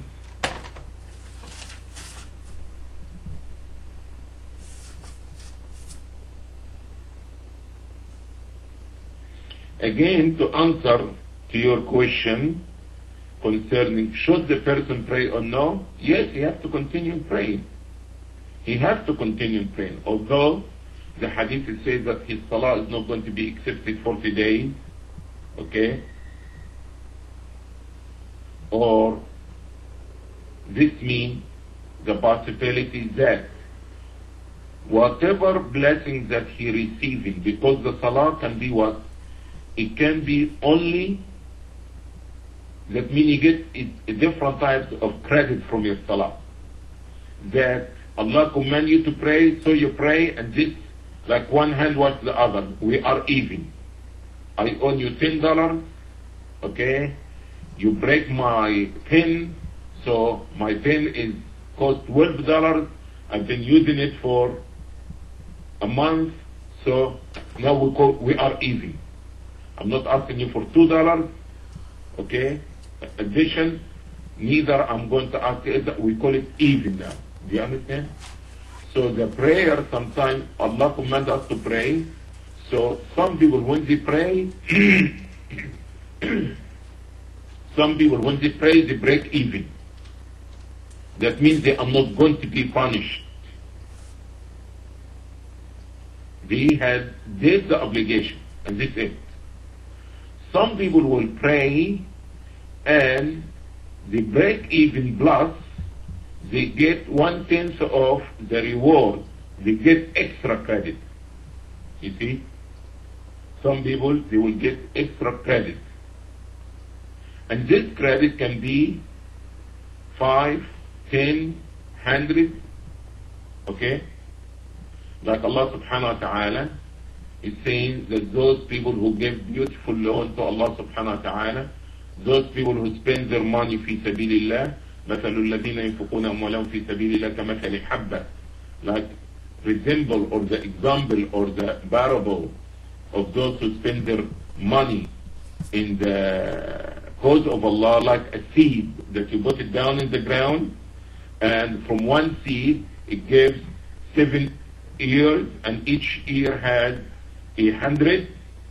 Again, to answer to your question concerning should the person pray or no, yes, he has to continue praying. He has to continue praying. Although The hadith says that his salah is not going to be accepted 40 days. Okay? Or this means the possibility that whatever blessing that he receiving, because the salah can be what? It can be only, that means you get different types of credit from your salah. That Allah command you to pray, so you pray, and this, like one hand wash the other. We are even. I owe you $10, okay? You break my pen, so my pen is cost $12. I've been using it for a month, so now we are even. I'm not asking you for $2, okay? Addition, neither I'm going to ask you, we call it even now. Do you understand? So the prayer, sometimes Allah commands us to pray. So some people when they pray, some people when they pray, they break even. That means they are not going to be punished. They did the obligation, and this is it. Some people will pray and they break even, plus they get 1/10 of the reward. They get extra credit. You see? Some people, they will get extra credit. And this credit can be 5, 10, 100. Okay? Like Allah subhanahu wa ta'ala is saying that those people who give beautiful loan to Allah subhanahu wa ta'ala, those people who spend their money في سبيل الله, مثل الذين ينفقون أموالهم في سبيل الله كمثل حبة, like resemble or the example or the parable of those who spend their money in the cause of Allah, like a seed that you put it down in the ground, and from one seed it gives 7 ears, and each ear has 100.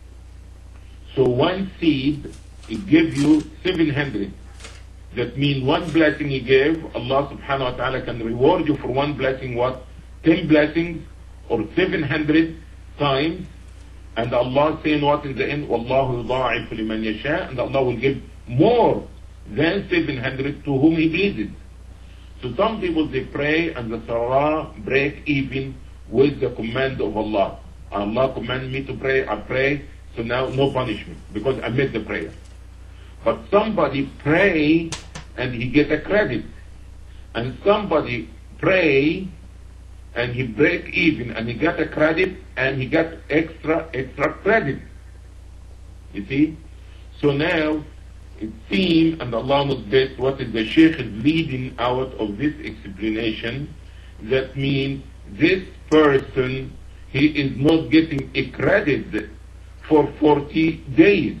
So one seed, it gives you 700. That means one blessing you give, Allah subhanahu wa ta'ala can reward you for one blessing, what? 10 blessings, or 700 times. And Allah saying what in the end? Wallahu yudha'ifu liman yasha, and Allah will give more than 700 to whom He pleases. So some people, they pray and the salah break even with the command of Allah. Allah commanded me to pray, I pray, so now no punishment because I made the prayer. But somebody pray and he get a credit, and somebody pray and he break even and he got a credit and he got extra credit. You see? So now it seems, and Allah knows best what is the Shaykh is leading out of this explanation, that means this person, he is not getting a credit for 40 days.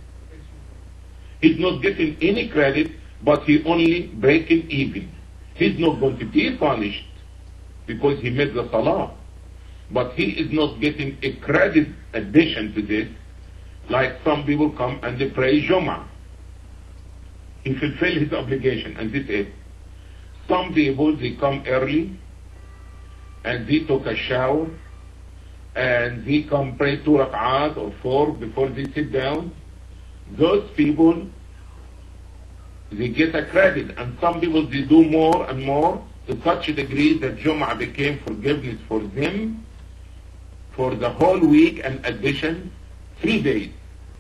He's not getting any credit, but he only breaking even. He's not going to be punished because he made the salah. But he is not getting a credit addition to this, like some people come and they pray Jum'ah. He fulfill his obligation, and this is. Some people, they come early, and they took a shower, and they come pray 2 rak'at or 4 before they sit down. Those people, they get a credit, and some people, they do more and more to such a degree that Jum'ah became forgiveness for them for the whole week, and addition 3 days.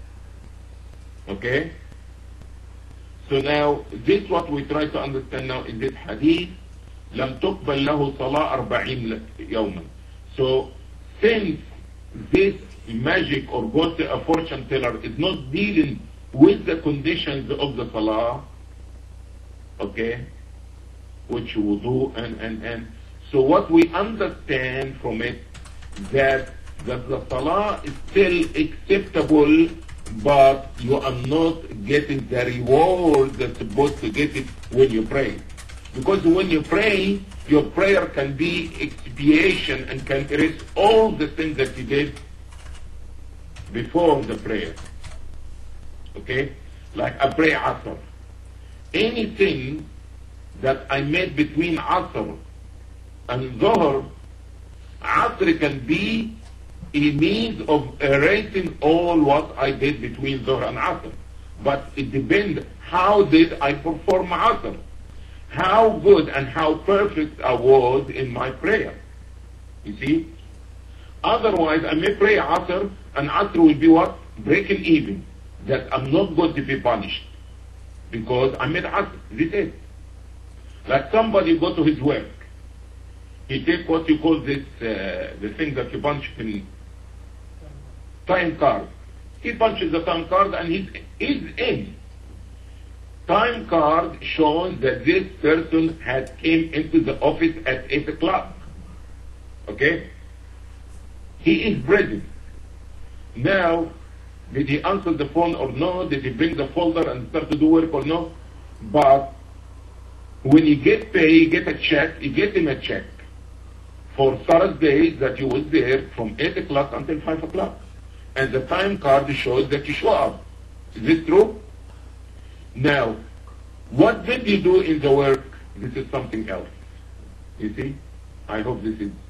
Okay? So now, this is what we try to understand now in this hadith. لم تقبل له صلاة 40 يوما. So, since this magic or God a fortune teller is not dealing with the conditions of the salah, okay, which wudu and so what we understand from it, that the salah is still acceptable, but you are not getting the reward that's supposed to get it when you pray. Because when you pray, your prayer can be expiation and can erase all the things that you did before the prayer. Okay? Like I pray Asr. Anything that I made between Asr and Dhuhr, Asr Asr can be a means of erasing all what I did between Dhuhr and Asr. But it depends, how did I perform Asr? How good and how perfect I was in my prayer. You see? Otherwise, I may pray Asr, and Asr will be what? Breaking even. That I'm not going to be punished. Because I made Asr. This is. Like somebody go to his work. He take what you call this, the thing that you punch in time card. He punches the time card and he's in. Time card shows that this person had came into the office at 8 o'clock. Okay? He is present. Now, did he answer the phone or no? Did he bring the folder and start to do work or no? But when he get paid, he get a check, he get him a check for Thursday that you was there from 8 o'clock until 5 o'clock. And the time card shows that you show up. Is this true? Now, what did you do in the work? This is something else. You see? I hope this is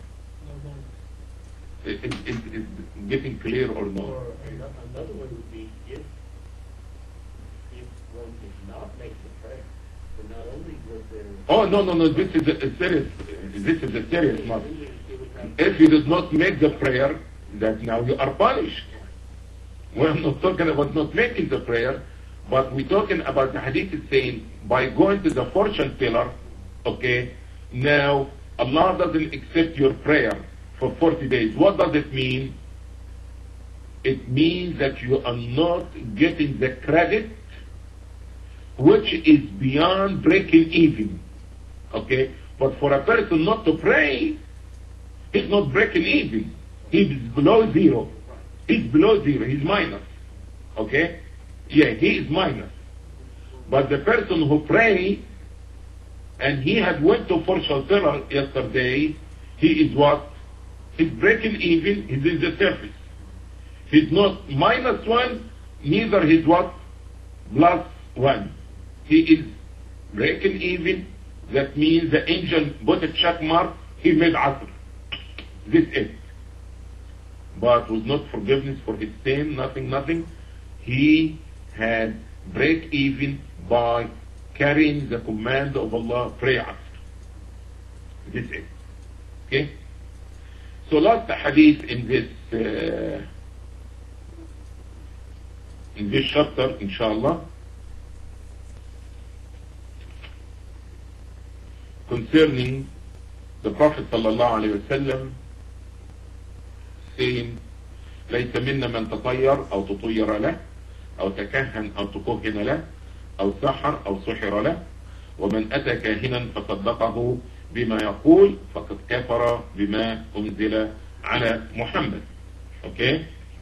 getting clear or no?
Or another one would be if one did not make the prayer, but not only was there...
Oh, no, this is a serious matter. If you did not make the prayer, that now you are punished. We're not talking about not making the prayer, but we're talking about the hadith is saying, by going to the fortune teller, okay, now Allah doesn't accept your prayer for 40 days. What does it mean? It means that you are not getting the credit which is beyond breaking even. Okay? But for a person not to pray, he's not breaking even. He's below zero. He's below zero. He's minus. Okay? Yeah, he is minus. But the person who prays, and he had went to fortune teller yesterday, he is what? He's breaking even. He's in the surface. He's not minus one, neither he's what? Plus one. He is breaking even. That means the angel put a check mark, he made Asr. This is. But with not forgiveness for his sin, nothing. He had break even by carrying the command of Allah, pray Asr. This is. Okay? So last hadith in this chapter, inshallah, concerning the Prophet sallallahu alaihi wasallam saying, ليس منا من تطير أو تطير له أو تكهن أو تكهن له أو سحر أو سحر له ومن أتى كاهنا فصدقه بما يقول فقد كفر بما أنزل على محمد. Okay?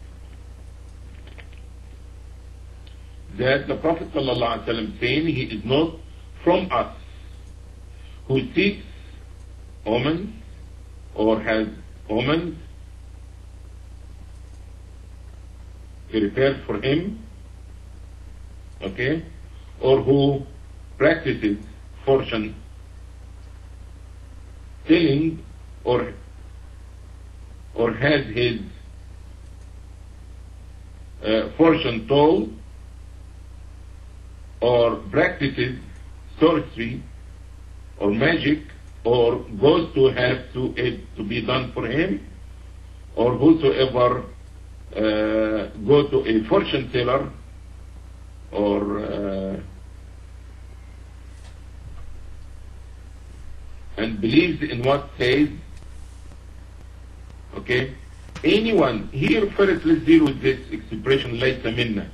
That the Prophet sallallahu alaihi wasallam saying he is not from us who seeks omens or has omens prepared for him, okay, or who practices fortune telling or has his fortune told or practices sorcery or magic or goes to have to it to be done for him, or whosoever go to a fortune teller or and believes in what says, okay, anyone here, first let's deal with this expression laysa minna.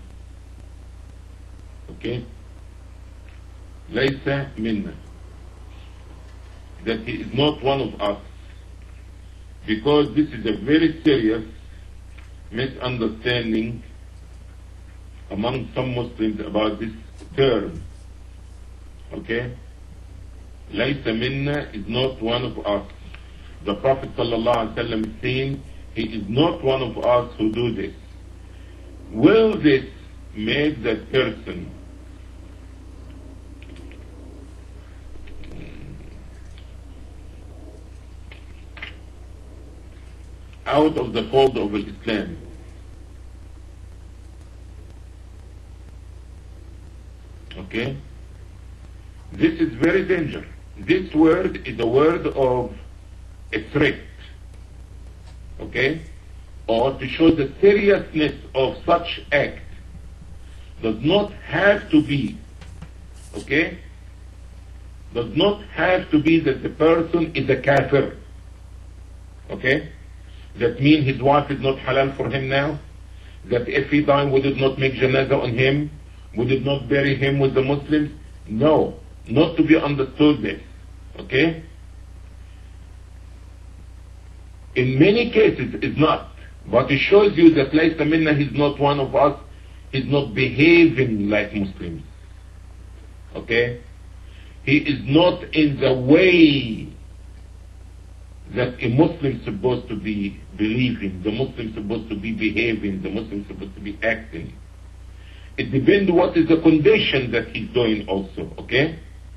Okay, laysa minna, that he is not one of us, because this is a very serious misunderstanding among some Muslims about this term. Okay, laysa minna is not one of us. The Prophet sallallahu alaihi wasallam is saying he is not one of us who do this. Will this make that person out of the fold of Islam. Okay? This is very dangerous. This word is a word of a threat. Okay? Or to show the seriousness of such act. Does not have to be, okay? Does not have to be that the person is a kafir. Okay? That means his wife is not halal for him now. That if he died, we did not make janazah on him. We did not bury him with the Muslims. No, not to be understood this. Okay? In many cases, it's not. But it shows you that Laysa minna, he's not one of us. He's not behaving like Muslims. Okay? He is not in the way that a Muslim is supposed to be believing, the Muslim is supposed to be behaving, the Muslim is supposed to be acting. It depends what is the condition that he's doing also, okay?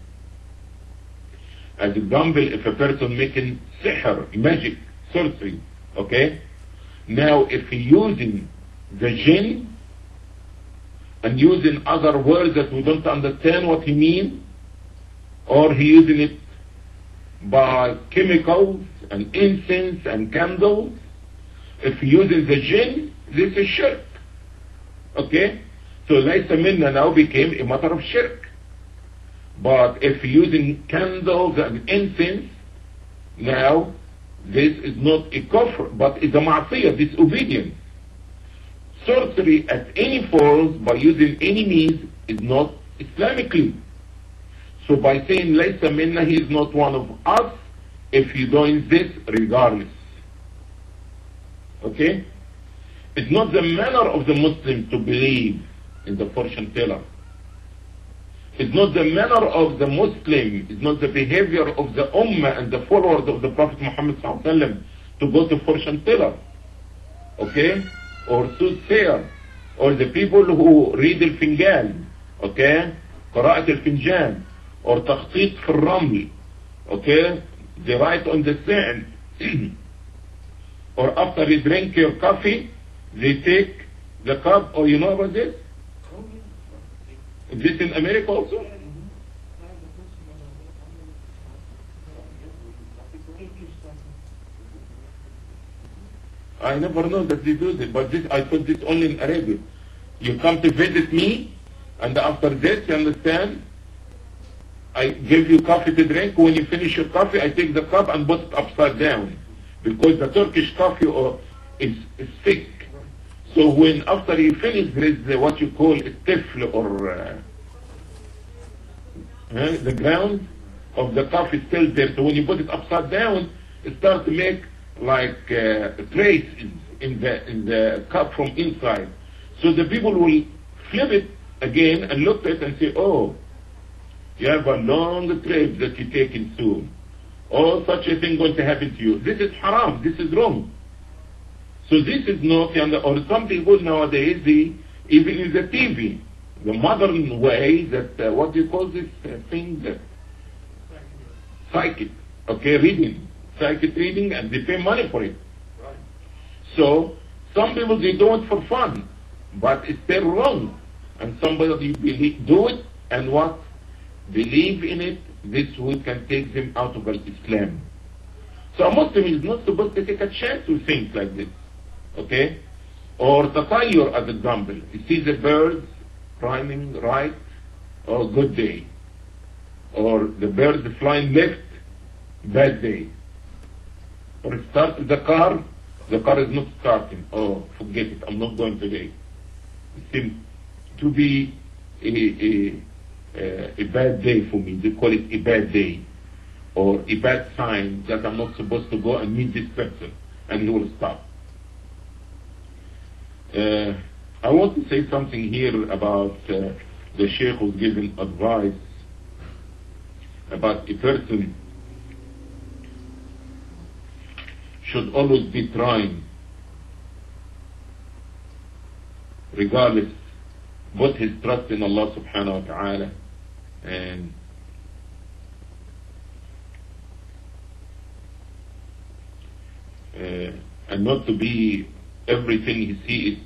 As example, if a person making sihr, magic, sorcery, okay? Now if he using the jinn and using other words that we don't understand what he means, or he using it by chemicals and incense and candles, if he using the jinn, this is shirk. Okay? So Laysa minna now became a matter of shirk. But if using candles and incense, now this is not a kufr, but it's a ma'asiyah, disobedience. Sorcery at any form by using any means is not Islamically. So by saying Laysa minna, he is not one of us if you're doing this regardless. Okay? It's not the manner of the Muslim to believe in the fortune teller. It's not the manner of the Muslim, it's not the behavior of the Ummah and the followers of the Prophet Muhammad ﷺ to go to fortune teller. Okay? Or soothsayer. Or the people who read al-finjan. Okay? قراءة الفنجان. Or تخطيط في الرمل. Okay? They write on the sand. Or after you drink your coffee, they take the cup. Oh, you know about this? Is this in America also? I never know that they do this, but this, I thought this only in Arabia. You come to visit me, and after this, you understand, I give you coffee to drink. When you finish your coffee, I take the cup and put it upside down. Because the Turkish coffee is thick. So when after you finish, there is what you call a tifl, or the ground of the coffee is still there. So when you put it upside down, it starts to make like trace in the cup from inside. So the people will flip it again and look at it and say, oh, you have a long trace that you take in soon. Or such a thing going to happen to you. This is haram. This is wrong. So this is not, or some people nowadays, even in the TV, the modern way that, what do you call this thing? That psychic, okay, reading. Psychic reading, and they pay money for it. Right. So, some people, they do it for fun, but it's still wrong. And somebody do it, and what? Believe in it, this can take them out of Islam. So a Muslim is not supposed to take a chance with things like this. Okay? Or tatayyur as example. You see the birds flying right, or good day. Or the birds flying left, bad day. Or start the car is not starting. Oh, forget it, I'm not going today. It seems to be a bad day for me. They call it a bad day. Or a bad sign that I'm not supposed to go and meet this person. And he will stop. I want to say something here about the Sheikh who's giving advice about a person should always be trying, regardless, put his trust in Allah subhanahu wa ta'ala, and and not to be everything he sees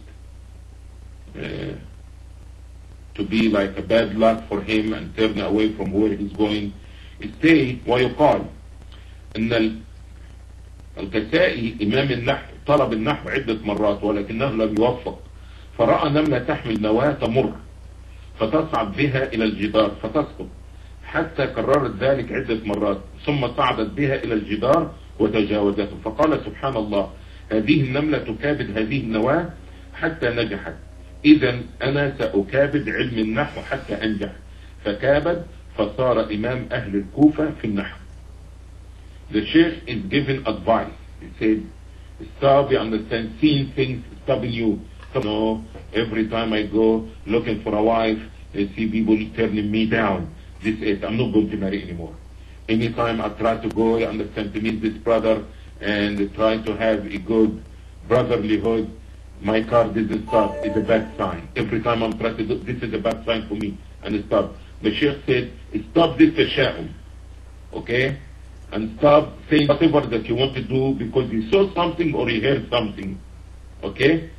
to be like a bad luck for him and turn away from where he's going. stay. ويقال ان الكسائي امام النحو طلب النحو عدة مرات ولكنه لم يوفق، فرأى نملة تحمل نواة تمر فتصعد بها الى الجدار فتسقط، حتى كررت ذلك عدة مرات ثم صعدت بها الى الجدار وتجاوزته، فقال سبحان الله هذه النملة تكابد هذه النواة حتى نجحت، اذا انا سأكابد علم النحو حتى انجح، فكابد فصار امام اهل الكوفة في النحو. The Sheikh is given advice. He said, stop, you understand, seeing things stopping you. So every time I go looking for a wife, I see people turning me down. This is, I'm not going to marry anymore. Anytime I try to go, you understand, to meet this brother and try to have a good brotherlyhood, my car doesn't start. It's a bad sign. Every time I'm trying to do, this is a bad sign for me. And stop. The Sheikh said, stop this tasha'um. Okay? And stop saying whatever that you want to do because you saw something or you heard something. Okay?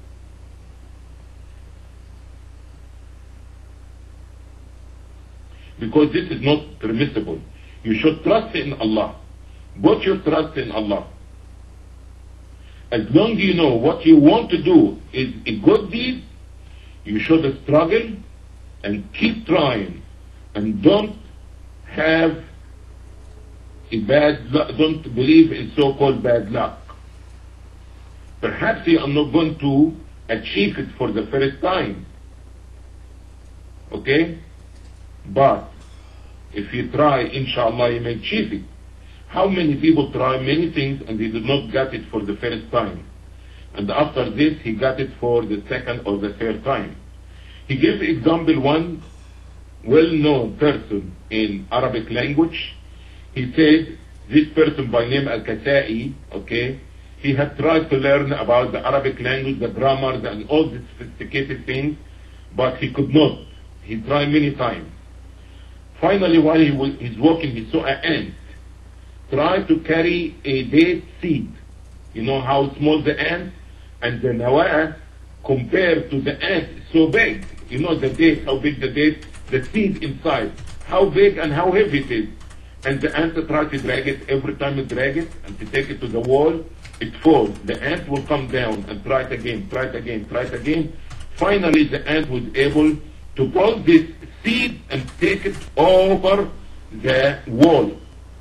Because this is not permissible. You should trust in Allah. Put your trust in Allah. As long as you know what you want to do is a good deed, you should struggle and keep trying. And don't have don't believe in so-called bad luck. Perhaps you are not going to achieve it for the first time. Okay? But if you try, inshallah, you may achieve it. How many people try many things and they did not get it for the first time? And after this, he got it for the second or the third time. He gives example one well-known person in Arabic language. He said, this person by name Al-Kasai, okay, he had tried to learn about the Arabic language, the grammar, and all the sophisticated things, but he could not. He tried many times. Finally, while he's walking, he saw an ant try to carry a date seed. You know how small the ant? And the nawa'ah compared to the ant is so big. You know the date, how big the date, the seed inside, how big and how heavy it is. And the ant tries to drag it. Every time you drag it and to take it to the wall, it falls. The ant will come down and try it again, try it again, try it again. Finally, the ant was able to pull this seed and take it over the wall.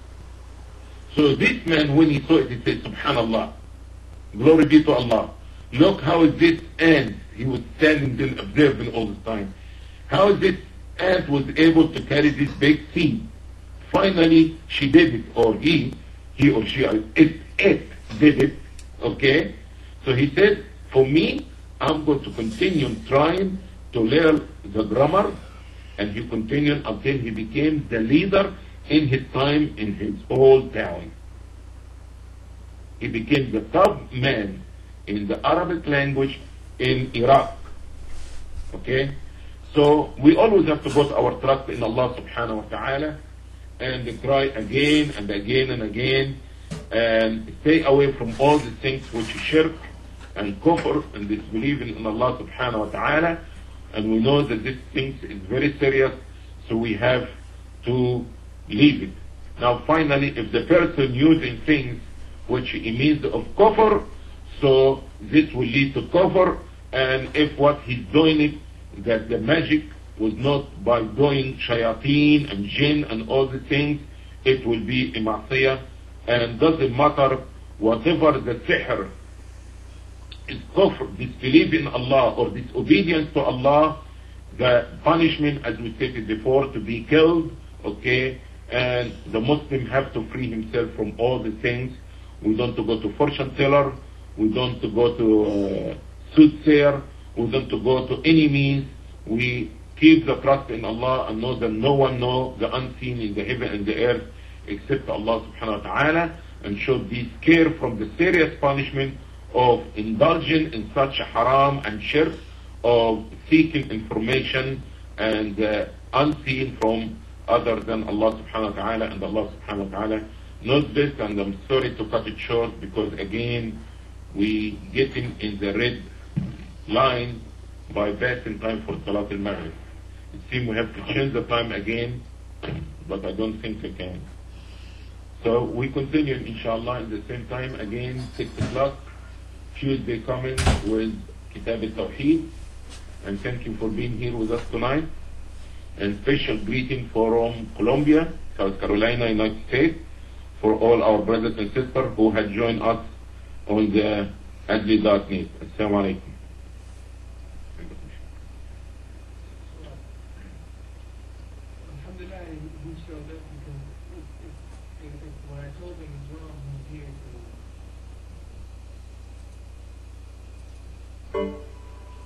So this man, when he saw it, he said, Subhanallah, glory be to Allah. Look how this ant, he was standing there observing all the time, how this ant was able to carry this big seed. Finally, she did it, or he or she, it did it, okay? So he said, for me, I'm going to continue trying to learn the grammar, and he continued until he became the leader in his time in his whole town. He became the top man in the Arabic language in Iraq, okay? So we always have to put our trust in Allah subhanahu wa ta'ala, and try again and again and again, and stay away from all the things which is shirk and kufr and disbelieving in Allah subhanahu wa ta'ala. And we know that this thing is very serious, so we have to leave it. Now finally, if the person using things which it means of kufr, so this will lead to kufr, and if what he's doing it, that the magic was not by doing shayateen and jinn and all the things, it will be a ma'siyah, and doesn't matter whatever the sihr is kufr, disbelief in Allah or disobedience to Allah, the punishment, as we stated before, to be killed, okay, and the Muslim have to free himself from all the things. We don't to go to fortune teller, we don't to go to soothsayer, we don't to go to any means. We keep the trust in Allah and know that no one knows the unseen in the heaven and the earth except Allah subhanahu wa ta'ala, and should be scared from the serious punishment of indulging in such a haram and shirk, of seeking information and unseen from other than Allah subhanahu wa ta'ala, and Allah subhanahu wa ta'ala knows this. And I'm sorry to cut it short because again we getting in the red line by passing time for Salat al-Maghrib. It seems we have to change the time again, but I don't think we can. So we continue, inshallah, in the same time again, 6 o'clock, Tuesday coming with Kitab al-Tawheed. And thank you for being here with us tonight. And special greeting from Colombia, South Carolina, United States, for all our brothers and sisters who had joined us on the Adli.net. Assalamu alaikum.
Alhamdulillah, he showed up because if what I told him is wrong, he's here to